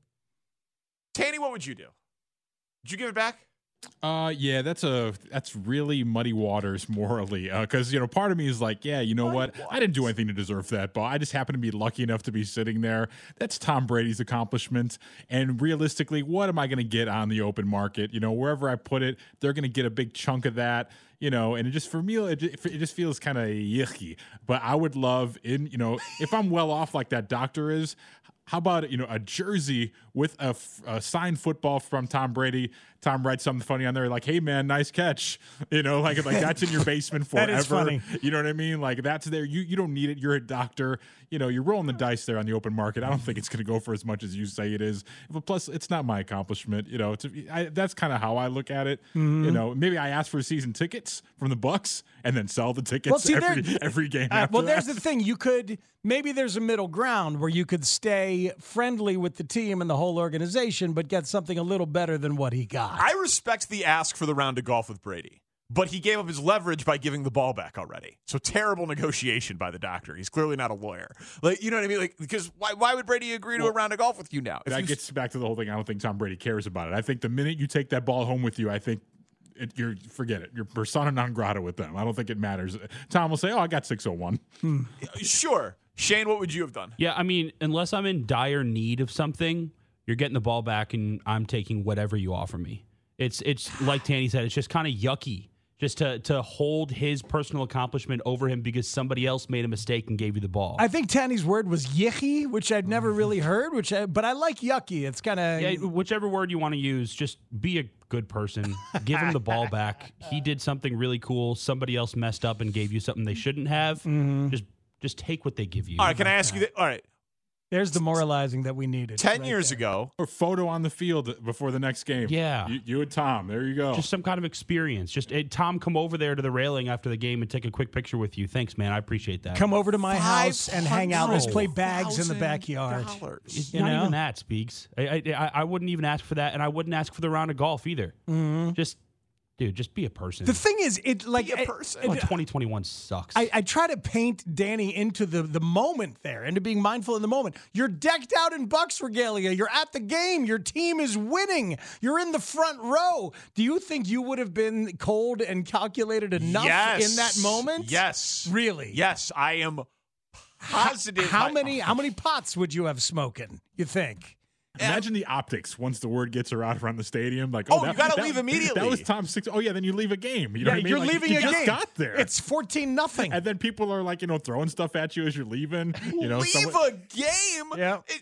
[SPEAKER 7] Tanny, what would you do? Did you give it back?
[SPEAKER 12] Uh, yeah, that's a that's really muddy waters morally. Because uh, you know, part of me is like, yeah, you know
[SPEAKER 7] muddy
[SPEAKER 12] what?
[SPEAKER 7] waters.
[SPEAKER 12] I didn't do anything to deserve that ball. I just happened to be lucky enough to be sitting there. That's Tom Brady's accomplishment. And realistically, what am I going to get on the open market? You know, wherever I put it, they're going to get a big chunk of that. You know, and it just for me, it just, it just feels kind of yucky. But I would love, in you know, if I'm well off like that doctor is. How about, you know, a jersey with a, a signed football from Tom Brady? Tom writes something funny on there like, hey, man, nice catch. You know, like, like that's in your basement forever.
[SPEAKER 9] That is funny.
[SPEAKER 12] You know what I mean? Like, that's there. You you don't need it. You're a doctor. You know, you're rolling the dice there on the open market. I don't think it's going to go for as much as you say it is. But plus, it's not my accomplishment. You know, it's, I, that's kind of how I look at it. Mm-hmm. You know, maybe I ask for season tickets from the Bucs and then sell the tickets well, see, every, every game
[SPEAKER 9] uh,
[SPEAKER 12] after
[SPEAKER 9] Well,
[SPEAKER 12] that.
[SPEAKER 9] there's the thing. You could – maybe there's a middle ground where you could stay friendly with the team and the whole organization but get something a little better than what he got.
[SPEAKER 7] I respect the ask for the round of golf with Brady, but he gave up his leverage by giving the ball back already. So terrible negotiation by the doctor. He's clearly not a lawyer. Like, you know what I mean? Like, because why why would Brady agree to
[SPEAKER 12] well,
[SPEAKER 7] a round of golf with you now? If
[SPEAKER 12] that
[SPEAKER 7] you...
[SPEAKER 12] gets back to the whole thing. I don't think Tom Brady cares about it. I think the minute you take that ball home with you, I think It, you're forget it. You're persona non grata with them. I don't think it matters. Tom will say, "Oh, I got six oh one."
[SPEAKER 9] Hmm.
[SPEAKER 7] Sure, Shane. What would you have done?
[SPEAKER 16] Yeah, I mean, unless I'm in dire need of something, you're getting the ball back, and I'm taking whatever you offer me. It's it's like Tanny said. It's just kind of yucky, just to to hold his personal accomplishment over him because somebody else made a mistake and gave you the ball.
[SPEAKER 9] I think Tanny's word was yicky, which I'd never really heard. Which, I, but I like yucky. It's kind of
[SPEAKER 16] yeah, whichever word you want to use. Just be a good person. Give him the ball back. He did something really cool. Somebody else messed up and gave you something they shouldn't have.
[SPEAKER 9] Mm-hmm.
[SPEAKER 16] Just just take what they give you.
[SPEAKER 7] All right, can I ask you? Th- all right,
[SPEAKER 9] There's the moralizing that we needed.
[SPEAKER 7] Ten
[SPEAKER 9] right
[SPEAKER 7] years
[SPEAKER 9] there.
[SPEAKER 7] ago.
[SPEAKER 12] Or photo on the field before the next game.
[SPEAKER 16] Yeah.
[SPEAKER 12] You, you and Tom. There you go.
[SPEAKER 16] Just some kind of experience. Just hey, Tom, come over there to the railing after the game and take a quick picture with you. Thanks, man. I appreciate that.
[SPEAKER 9] Come over to my house and hang out. Let's play bags in the
[SPEAKER 7] $500,000.
[SPEAKER 9] backyard.
[SPEAKER 16] It's
[SPEAKER 9] You
[SPEAKER 16] not
[SPEAKER 9] know?
[SPEAKER 16] even that, Speaks. I, I I I wouldn't even ask for that, and I wouldn't ask for the round of golf either.
[SPEAKER 9] Mm-hmm.
[SPEAKER 16] Just, dude, just be a person.
[SPEAKER 9] The thing is, it like
[SPEAKER 7] a
[SPEAKER 9] it-
[SPEAKER 7] person.
[SPEAKER 9] it-
[SPEAKER 16] Oh, twenty twenty-one sucks.
[SPEAKER 9] I, I try to paint Danny into the, the moment there, into being mindful in the moment. You're decked out in Bucks regalia. You're at the game. Your team is winning. You're in the front row. Do you think you would have been cold and calculated enough
[SPEAKER 7] Yes.
[SPEAKER 9] in that moment?
[SPEAKER 7] Yes.
[SPEAKER 9] Really?
[SPEAKER 7] Yes, I am positive.
[SPEAKER 9] How
[SPEAKER 7] I-
[SPEAKER 9] many how many pots would you have smoking, you think?
[SPEAKER 12] Imagine the optics once the word gets around around the stadium. Like,
[SPEAKER 7] Oh,
[SPEAKER 12] oh, that,
[SPEAKER 7] you gotta
[SPEAKER 12] that-
[SPEAKER 7] leave immediately.
[SPEAKER 12] That was Tom six. Oh yeah, then you leave a game. You know
[SPEAKER 9] Yeah,
[SPEAKER 12] what I mean?
[SPEAKER 9] you're
[SPEAKER 12] Like,
[SPEAKER 9] leaving
[SPEAKER 12] you
[SPEAKER 9] a
[SPEAKER 12] just
[SPEAKER 9] game.
[SPEAKER 12] got there.
[SPEAKER 9] It's fourteen nothing.
[SPEAKER 12] And then people are like, you know, throwing stuff at you as you're leaving. You know,
[SPEAKER 7] Leave
[SPEAKER 12] someone-
[SPEAKER 7] a game.
[SPEAKER 9] Yeah.
[SPEAKER 7] It,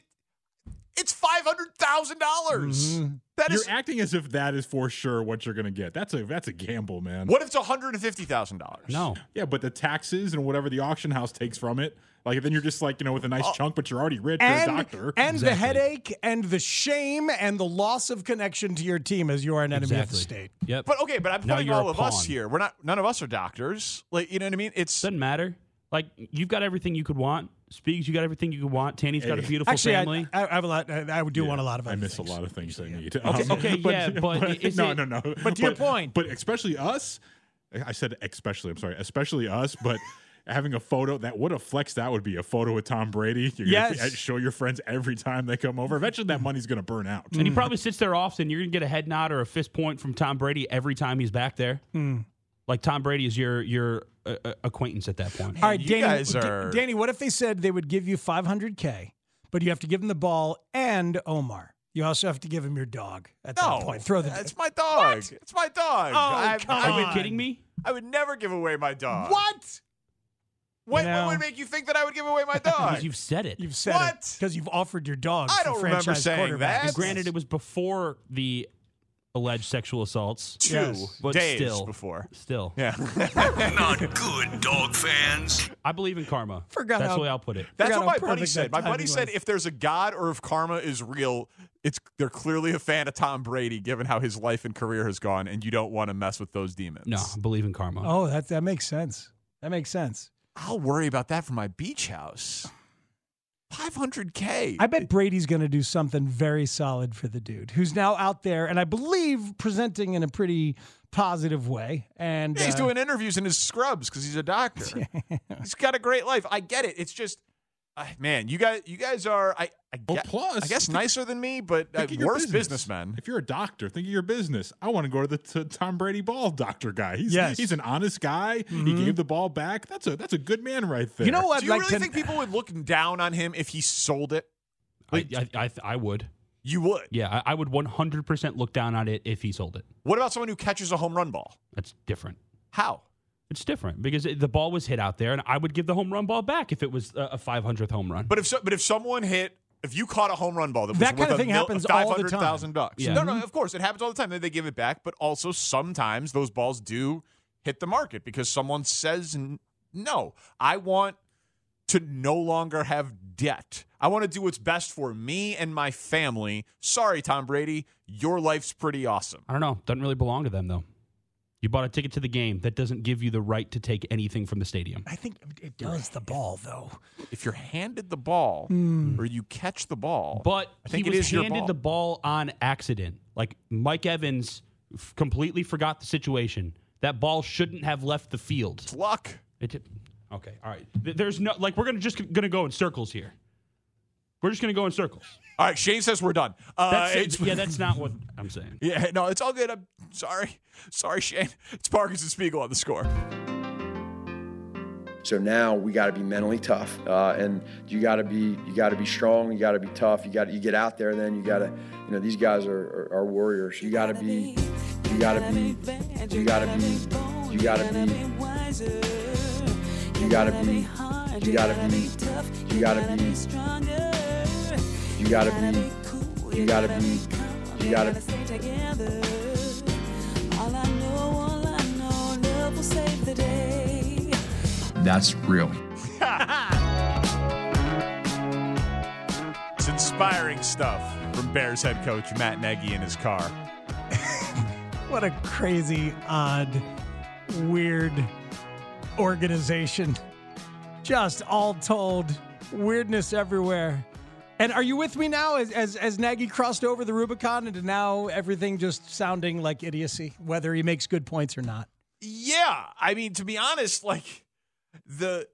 [SPEAKER 7] it's five hundred thousand dollars. That
[SPEAKER 12] you're
[SPEAKER 7] is.
[SPEAKER 12] acting as if that is for sure what you're going to get. That's a that's a gamble, man.
[SPEAKER 7] What if it's one hundred and fifty thousand dollars?
[SPEAKER 16] no.
[SPEAKER 12] Yeah, but the taxes and whatever the auction house takes from it, like then you're just like, you know, with a nice
[SPEAKER 7] Oh.
[SPEAKER 12] chunk, but you're already rich. You're a
[SPEAKER 9] and
[SPEAKER 12] doctor.
[SPEAKER 9] and the
[SPEAKER 16] Exactly.
[SPEAKER 9] headache and the shame and the loss of connection to your team as you are an enemy of the
[SPEAKER 16] Exactly.
[SPEAKER 9] state.
[SPEAKER 16] Yep.
[SPEAKER 7] But okay, but I'm
[SPEAKER 16] Now
[SPEAKER 7] putting
[SPEAKER 16] you're
[SPEAKER 7] all
[SPEAKER 16] a
[SPEAKER 7] of us
[SPEAKER 16] pawn.
[SPEAKER 7] here. We're not. None of us are doctors. Like, you know what I mean? It's
[SPEAKER 16] Doesn't matter. Like you've got everything you could want. Speaks, you got everything you could want. Tanny's got a
[SPEAKER 12] Hey.
[SPEAKER 16] beautiful
[SPEAKER 9] Actually,
[SPEAKER 16] family.
[SPEAKER 9] I, I, I have a lot. I, I would do
[SPEAKER 12] Yeah,
[SPEAKER 9] want a lot of.
[SPEAKER 12] I
[SPEAKER 9] Other
[SPEAKER 12] miss
[SPEAKER 9] things.
[SPEAKER 12] a lot of things I need.
[SPEAKER 16] Okay, okay, yeah, but is
[SPEAKER 12] no,
[SPEAKER 16] it-
[SPEAKER 12] no, no.
[SPEAKER 9] But to your point-
[SPEAKER 12] but especially us. I said especially. I'm sorry, especially us. But having a photo that what a flex that would be. A photo with Tom Brady. You're
[SPEAKER 9] Yes.
[SPEAKER 12] gonna show your friends every time they come over. Eventually, that money's going to burn out.
[SPEAKER 16] and he probably sits there often. You're gonna get a head nod or a fist point from Tom Brady every time he's back there. Like Tom Brady is your your uh, uh, acquaintance at that point.
[SPEAKER 9] All right,
[SPEAKER 7] you
[SPEAKER 9] Danny.
[SPEAKER 7] guys
[SPEAKER 9] D-
[SPEAKER 7] are-
[SPEAKER 9] Danny, what if they said they would give you five hundred K, but you have to give them the ball and Omar? You also have to give him your dog at
[SPEAKER 7] no.
[SPEAKER 9] that point. Throw the.
[SPEAKER 7] It's my dog. It's my dog.
[SPEAKER 9] Oh,
[SPEAKER 7] I,
[SPEAKER 9] come
[SPEAKER 7] I
[SPEAKER 16] Are you
[SPEAKER 7] would,
[SPEAKER 16] kidding me?
[SPEAKER 7] I would never give away my dog.
[SPEAKER 9] What?
[SPEAKER 7] What,
[SPEAKER 9] You know-
[SPEAKER 7] what would make you think that I would give away my dog?
[SPEAKER 16] Because you've said it.
[SPEAKER 9] You've said
[SPEAKER 7] What?
[SPEAKER 9] it because you've offered your dog.
[SPEAKER 7] I
[SPEAKER 9] for
[SPEAKER 7] don't remember
[SPEAKER 9] franchise
[SPEAKER 7] saying
[SPEAKER 9] quarterbacks.
[SPEAKER 7] that.
[SPEAKER 16] Granted, it was before the alleged sexual assaults.
[SPEAKER 7] Two
[SPEAKER 9] Yes.
[SPEAKER 16] But
[SPEAKER 7] days
[SPEAKER 16] still,
[SPEAKER 7] before.
[SPEAKER 16] Still,
[SPEAKER 7] Yeah.
[SPEAKER 2] Not good, dog fans.
[SPEAKER 16] I believe in karma.
[SPEAKER 9] Forgot
[SPEAKER 16] That's
[SPEAKER 9] how-
[SPEAKER 16] the way I'll put it.
[SPEAKER 7] That's
[SPEAKER 9] Forgot
[SPEAKER 7] what
[SPEAKER 9] how
[SPEAKER 7] my buddy
[SPEAKER 9] perfect
[SPEAKER 7] said.
[SPEAKER 9] that
[SPEAKER 7] My buddy
[SPEAKER 9] timing
[SPEAKER 7] said
[SPEAKER 9] was.
[SPEAKER 7] if there's a God or if karma is real, it's they're clearly a fan of Tom Brady, given how his life and career has gone, and you don't want to mess with those demons.
[SPEAKER 16] No, I believe in karma.
[SPEAKER 9] Oh, that that makes sense. That makes sense.
[SPEAKER 7] I'll worry about that for my beach house. five hundred K.
[SPEAKER 9] I bet Brady's going to do something very solid for the dude who's now out there, and I believe presenting in a pretty positive way. And
[SPEAKER 7] He's
[SPEAKER 9] uh,
[SPEAKER 7] doing interviews in his scrubs because he's a doctor. He's got a great life. I get it. It's just, uh, man, you guys, you guys are, I, I,
[SPEAKER 12] Well,
[SPEAKER 7] get,
[SPEAKER 12] plus,
[SPEAKER 7] I guess
[SPEAKER 12] think-
[SPEAKER 7] nicer than me, but uh,
[SPEAKER 12] Think of your
[SPEAKER 7] worse
[SPEAKER 12] business.
[SPEAKER 7] businessmen.
[SPEAKER 12] If you're a doctor, think of your business. I want to go to the to Tom Brady ball doctor guy. He's
[SPEAKER 9] Yes.
[SPEAKER 12] he's an honest guy. He gave the ball back. That's a that's a good man right there.
[SPEAKER 9] You know what?
[SPEAKER 7] Do you
[SPEAKER 9] I'd like
[SPEAKER 7] really
[SPEAKER 9] to-
[SPEAKER 7] think people would look down on him if he sold it?
[SPEAKER 16] I, I, I, I would.
[SPEAKER 7] You would.
[SPEAKER 16] Yeah, I, I would one hundred percent look down on it if he sold it.
[SPEAKER 7] What about someone who catches a home run ball?
[SPEAKER 16] That's different.
[SPEAKER 7] How?
[SPEAKER 16] It's different because it, the ball was hit out there, and I would give the home run ball back if it was a, a five hundredth home run.
[SPEAKER 7] But if so, but if someone hit, if you caught a home run ball that was
[SPEAKER 9] That
[SPEAKER 7] worth
[SPEAKER 9] kind of
[SPEAKER 7] a
[SPEAKER 9] thing
[SPEAKER 7] mil-
[SPEAKER 9] happens all the
[SPEAKER 7] five hundred
[SPEAKER 9] time.
[SPEAKER 7] thousand bucks,
[SPEAKER 16] Yeah.
[SPEAKER 7] no, no, of course it happens all the time. Then they give it back, but also sometimes those balls do hit the market because someone says n- no. I want to no longer have debt. I want to do what's best for me and my family. Sorry, Tom Brady, your life's pretty awesome.
[SPEAKER 16] I don't know. Doesn't really belong to them, though. You bought a ticket to the game. That doesn't give you the right to take anything from the stadium.
[SPEAKER 9] I think it does the ball, though.
[SPEAKER 7] If you're handed the ball
[SPEAKER 9] Hmm.
[SPEAKER 7] or you catch the ball,
[SPEAKER 16] But
[SPEAKER 7] I think
[SPEAKER 16] he
[SPEAKER 7] it
[SPEAKER 16] was
[SPEAKER 7] is your
[SPEAKER 16] handed
[SPEAKER 7] ball.
[SPEAKER 16] the ball on accident. Like Mike Evans f- completely forgot the situation. That ball shouldn't have left the field.
[SPEAKER 7] It's luck.
[SPEAKER 16] It did. Okay, all right. Th- There's no like we're gonna just gonna go in circles here. We're just gonna go in circles.
[SPEAKER 7] All right, Shane says we're done. Uh,
[SPEAKER 16] That's,
[SPEAKER 7] it's-
[SPEAKER 16] yeah, that's not what I'm saying.
[SPEAKER 7] Yeah, no, it's all good. I'm sorry. Sorry, Shane. It's Parkinson Spiegel on the score.
[SPEAKER 18] So now we got to be mentally tough, uh, and you got to be you got to be strong. You got to be tough. You got you get out there. Then you got to, you know, these guys are, are, are warriors. You got to be, you got to be, you got to be, you got to be, you got to be, you got to be, you got to be, you got to be, you got to be, you got to be.
[SPEAKER 19] That's real.
[SPEAKER 7] It's inspiring stuff from Bears head coach Matt Nagy in his car.
[SPEAKER 9] What a crazy, odd, weird organization. Just all told, weirdness everywhere. And are you with me now as, as as Nagy crossed over the Rubicon into now everything just sounding like idiocy, whether he makes good points or not?
[SPEAKER 7] Yeah. I mean, to be honest, like the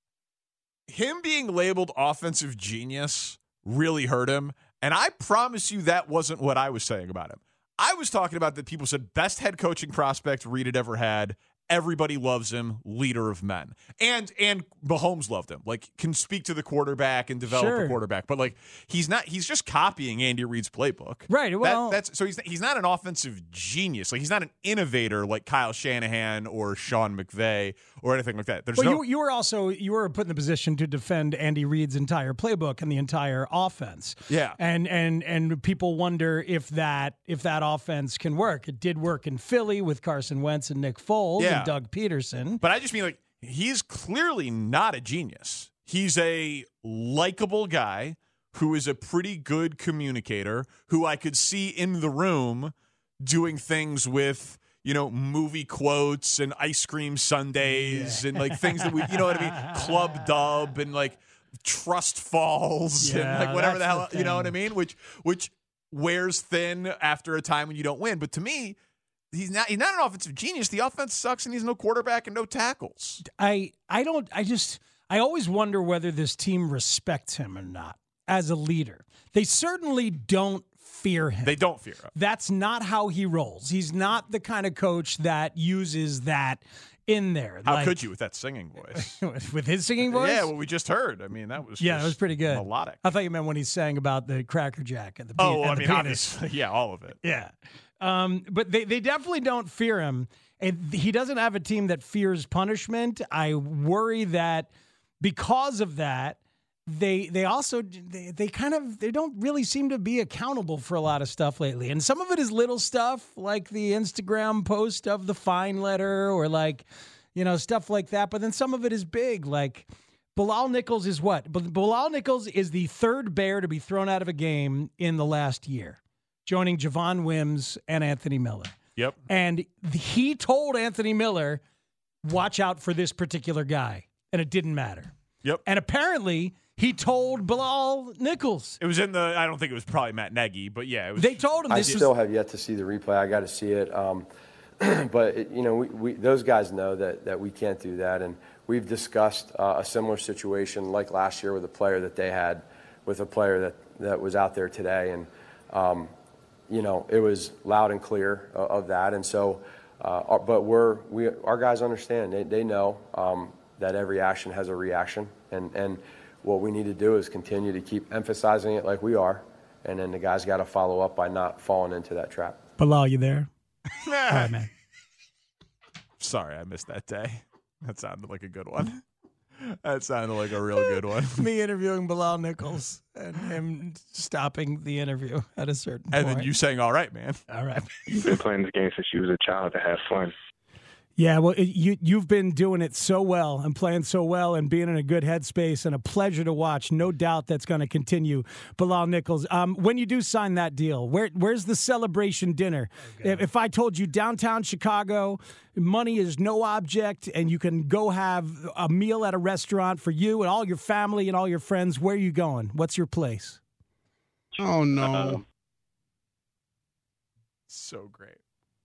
[SPEAKER 7] him being labeled offensive genius really hurt him. And I promise you that wasn't what I was saying about him. I was talking about that people said best head coaching prospect Reed had ever had. Everybody loves him, leader of men. And and Mahomes loved him. Like, can speak to the quarterback and develop
[SPEAKER 9] Sure.
[SPEAKER 7] the quarterback. But, like, he's not, he's just copying Andy Reid's playbook.
[SPEAKER 9] Right, well-
[SPEAKER 7] That, that's so he's he's not an offensive genius. Like, he's not an innovator like Kyle Shanahan or Sean McVay or anything like that. There's
[SPEAKER 9] Well,
[SPEAKER 7] no,
[SPEAKER 9] you, you were also you were put in the position to defend Andy Reid's entire playbook and the entire offense.
[SPEAKER 7] Yeah.
[SPEAKER 9] and and and people wonder if that if that offense can work. It did work in Philly with Carson Wentz and Nick Foles
[SPEAKER 7] Yeah.
[SPEAKER 9] and Doug Peterson.
[SPEAKER 7] But I just mean, like, he's clearly not a genius. He's a likable guy who is a pretty good communicator who I could see in the room doing things with, you know, movie quotes and ice cream sundaes and, like, things that we, you know what I mean? Club dub and, like, trust falls
[SPEAKER 9] Yeah,
[SPEAKER 7] and, like, whatever the
[SPEAKER 9] that's
[SPEAKER 7] hell,
[SPEAKER 9] the
[SPEAKER 7] you know what I
[SPEAKER 9] thing.
[SPEAKER 7] mean? Which, which wears thin after a time when you don't win. But to me, He's not he's not an offensive genius. The offense sucks and he's no quarterback and no tackles.
[SPEAKER 9] I I don't I just I always wonder whether this team respects him or not as a leader. They certainly don't fear him.
[SPEAKER 7] They don't fear him.
[SPEAKER 9] That's not how he rolls. He's not the kind of coach that uses that in there.
[SPEAKER 7] How
[SPEAKER 9] Like-
[SPEAKER 7] could you with that singing voice?
[SPEAKER 9] with his singing voice?
[SPEAKER 7] Yeah, what we just heard. I mean, that was
[SPEAKER 9] Yeah,
[SPEAKER 7] just
[SPEAKER 9] that was pretty good.
[SPEAKER 7] melodic.
[SPEAKER 9] I thought you meant when he sang about the Cracker Jack and the pe-
[SPEAKER 7] Oh,
[SPEAKER 9] and
[SPEAKER 7] I
[SPEAKER 9] the
[SPEAKER 7] mean,
[SPEAKER 9] penis.
[SPEAKER 7] obviously, yeah, all of it.
[SPEAKER 9] Yeah. Um, but they, they definitely don't fear him. And he doesn't have a team that fears punishment. I worry that because of that, they they also they, they kind of they don't really seem to be accountable for a lot of stuff lately. And some of it is little stuff like the Instagram post of the fine letter or like, you know, stuff like that. But then some of it is big, like Bilal Nichols is what? But Bilal Nichols is the third Bear to be thrown out of a game in the last year, joining Javon Wims and Anthony Miller.
[SPEAKER 7] Yep.
[SPEAKER 9] And he told Anthony Miller, watch out for this particular guy. And it didn't matter.
[SPEAKER 7] Yep.
[SPEAKER 9] And apparently he told Bilal Nichols.
[SPEAKER 7] It was in the, I don't think it was probably Matt Nagy, but yeah. It was,
[SPEAKER 9] They told him
[SPEAKER 18] I
[SPEAKER 9] this
[SPEAKER 18] still
[SPEAKER 9] was.
[SPEAKER 18] have yet to see the replay. I got to see it. Um, but, it, you know, we, we, those guys know that, that we can't do that. And we've discussed uh, a similar situation like last year with a player that they had with a player that, that was out there today. And, um, you know, it was loud and clear uh, of that. And so, uh, our, but we're, we, our guys understand. They, they know um, that every action has a reaction. And, and what we need to do is continue to keep emphasizing it like we are. And then the guys got to follow up by not falling into that trap.
[SPEAKER 9] Bilal, you there? All right, man.
[SPEAKER 7] Sorry, I missed that day. That sounded like a good one. That sounded like a real good one.
[SPEAKER 9] Me interviewing Bilal Nichols and him stopping the interview at a certain
[SPEAKER 7] And
[SPEAKER 9] point.
[SPEAKER 7] then you saying, all right, man.
[SPEAKER 9] All right.
[SPEAKER 19] You've been playing this game since you was a child to have fun.
[SPEAKER 9] Yeah, well, it, you, you've been doing it so well and playing so well and being in a good headspace and a pleasure to watch. No doubt that's going to continue. Bilal Nichols, um, when you do sign that deal, where where's the celebration dinner?
[SPEAKER 7] Oh,
[SPEAKER 9] if, if I told you downtown Chicago, money is no object, and you can go have a meal at a restaurant for you and all your family and all your friends, where are you going? What's your place?
[SPEAKER 15] Oh, no.
[SPEAKER 7] So great.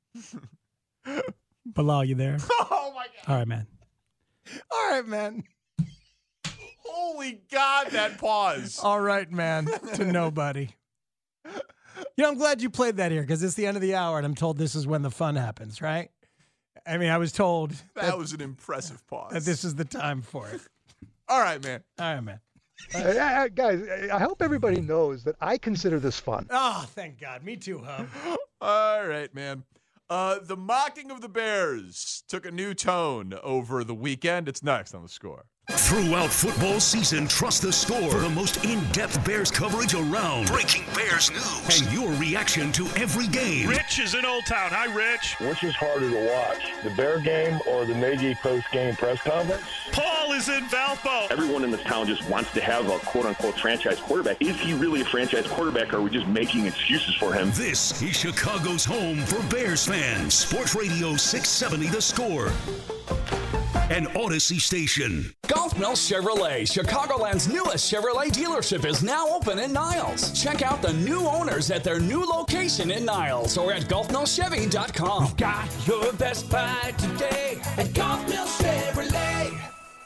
[SPEAKER 9] Bilal, you there?
[SPEAKER 7] Oh, my God.
[SPEAKER 9] All right, man.
[SPEAKER 7] All right, man. Holy God, that pause.
[SPEAKER 9] All right, man, to nobody. You know, I'm glad you played that here because it's the end of the hour and I'm told this is when the fun happens, right? I mean, I was told
[SPEAKER 7] That,
[SPEAKER 9] that,
[SPEAKER 7] was an impressive pause.
[SPEAKER 9] that this is the time for it.
[SPEAKER 7] All right, man.
[SPEAKER 9] All right, man.
[SPEAKER 14] Uh, I- I- guys, I hope everybody knows that I consider this fun.
[SPEAKER 9] Oh, thank God. Me too, Hub.
[SPEAKER 7] All right, man. Uh, the mocking of the Bears took a new tone over the weekend. It's next on The Score.
[SPEAKER 2] Throughout football season, trust the Score for the most in-depth Bears coverage around. Breaking Bears news and your reaction to every game.
[SPEAKER 20] Rich is in Old Town. Hi, Rich.
[SPEAKER 21] Which is harder to watch, the Bear game or the Nagy post-game press conference?
[SPEAKER 20] Paul is in Valpo.
[SPEAKER 22] Everyone in this town just wants to have a quote-unquote franchise quarterback. Is he really a franchise quarterback, or are we just making excuses for him?
[SPEAKER 2] This is Chicago's home for Bears fans. Sports Radio six seventy The Score. An Odyssey station.
[SPEAKER 23] Golf Mill Chevrolet, Chicagoland's newest Chevrolet dealership, is now open in Niles. Check out the new owners at their new location in Niles or at golf mill chevy dot com.
[SPEAKER 24] We've got your best buy today at Golf Mill Chevrolet.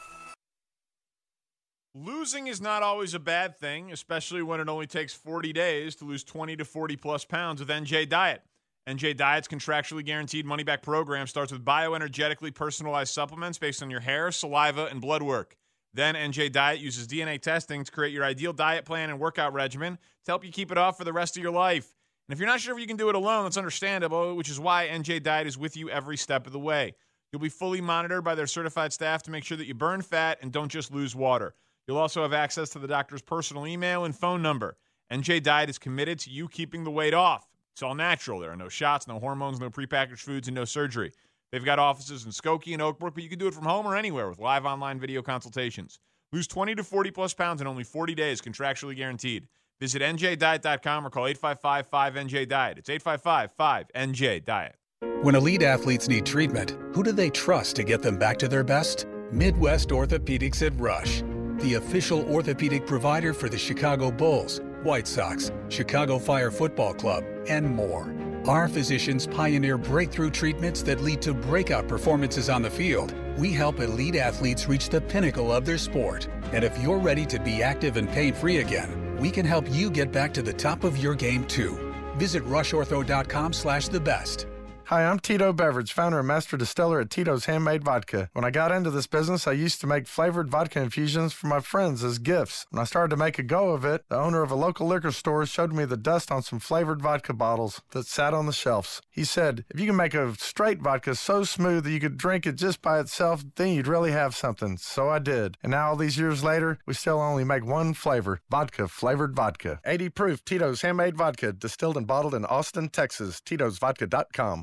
[SPEAKER 7] Losing is not always a bad thing, especially when it only takes forty days to lose twenty to forty plus pounds with N J Diet. N J Diet's contractually guaranteed money-back program starts with bioenergetically personalized supplements based on your hair, saliva, and blood work. Then N J Diet uses D N A testing to create your ideal diet plan and workout regimen to help you keep it off for the rest of your life. And if you're not sure if you can do it alone, that's understandable, which is why N J Diet is with you every step of the way. You'll be fully monitored by their certified staff to make sure that you burn fat and don't just lose water. You'll also have access to the doctor's personal email and phone number. N J Diet is committed to you keeping the weight off. It's all natural. There are no shots, no hormones, no prepackaged foods, and no surgery. They've got offices in Skokie and Oak Brook, but you can do it from home or anywhere with live online video consultations. Lose twenty to forty plus pounds in only forty days, contractually guaranteed. Visit N J diet dot com or call eight five five, five N J diet. It's eight five five, five N J diet.
[SPEAKER 25] When elite athletes need treatment, who do they trust to get them back to their best? Midwest Orthopedics at Rush, the official orthopedic provider for the Chicago Bulls, White Sox, Chicago Fire Football Club, and more. Our physicians pioneer breakthrough treatments that lead to breakout performances on the field. We help elite athletes reach the pinnacle of their sport. And if you're ready to be active and pain-free again, we can help you get back to the top of your game too. Visit rush ortho dot com slash the best.
[SPEAKER 26] Hi, I'm Tito Beverage, founder and master distiller at Tito's Handmade Vodka. When I got into this business, I used to make flavored vodka infusions for my friends as gifts. When I started to make a go of it, the owner of a local liquor store showed me the dust on some flavored vodka bottles that sat on the shelves. He said, if you can make a straight vodka so smooth that you could drink it just by itself, then you'd really have something. So I did. And now all these years later, we still only make one flavor, vodka flavored vodka. eighty proof Tito's Handmade Vodka, distilled and bottled in Austin, Texas. Titos Vodka dot com.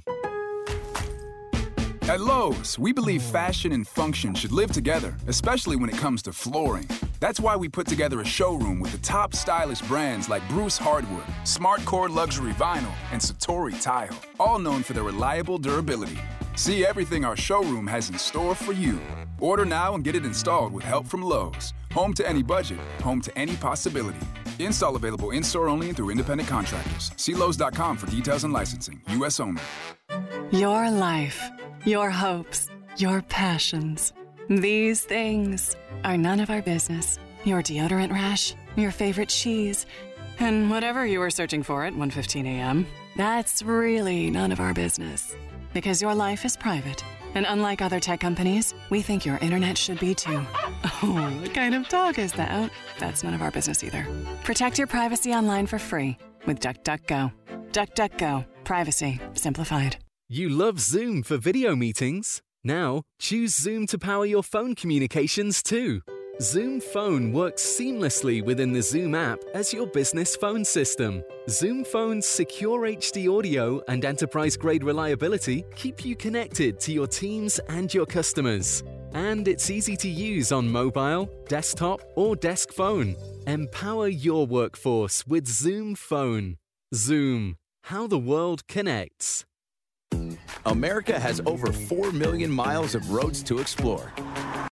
[SPEAKER 27] At Lowe's, we believe fashion and function should live together, especially when it comes to flooring. That's why we put together a showroom with the top stylish brands like Bruce Hardwood, SmartCore Luxury Vinyl, and Satori Tile, all known for their reliable durability. See everything our showroom has in store for you. Order now and get it installed with help from Lowe's. Home to any budget, home to any possibility. Install available in-store only and through independent contractors. See Lowe's dot com for details and licensing. U S only.
[SPEAKER 28] Your life, your hopes, your passions. These things are none of our business. Your deodorant rash, your favorite cheese, and whatever you were searching for at one fifteen a.m. That's really none of our business. Because your life is private. And unlike other tech companies, we think your internet should be too. Oh, what kind of dog is that? That's none of our business either. Protect your privacy online for free with DuckDuckGo. DuckDuckGo. Privacy simplified.
[SPEAKER 29] You love Zoom for video meetings? Now, choose Zoom to power your phone communications too. Zoom Phone works seamlessly within the Zoom app as your business phone system. Zoom Phone's secure H D audio and enterprise-grade reliability keep you connected to your teams and your customers. And it's easy to use on mobile, desktop, or desk phone. Empower your workforce with Zoom Phone. Zoom, how the world connects.
[SPEAKER 30] America has over four million miles of roads to explore.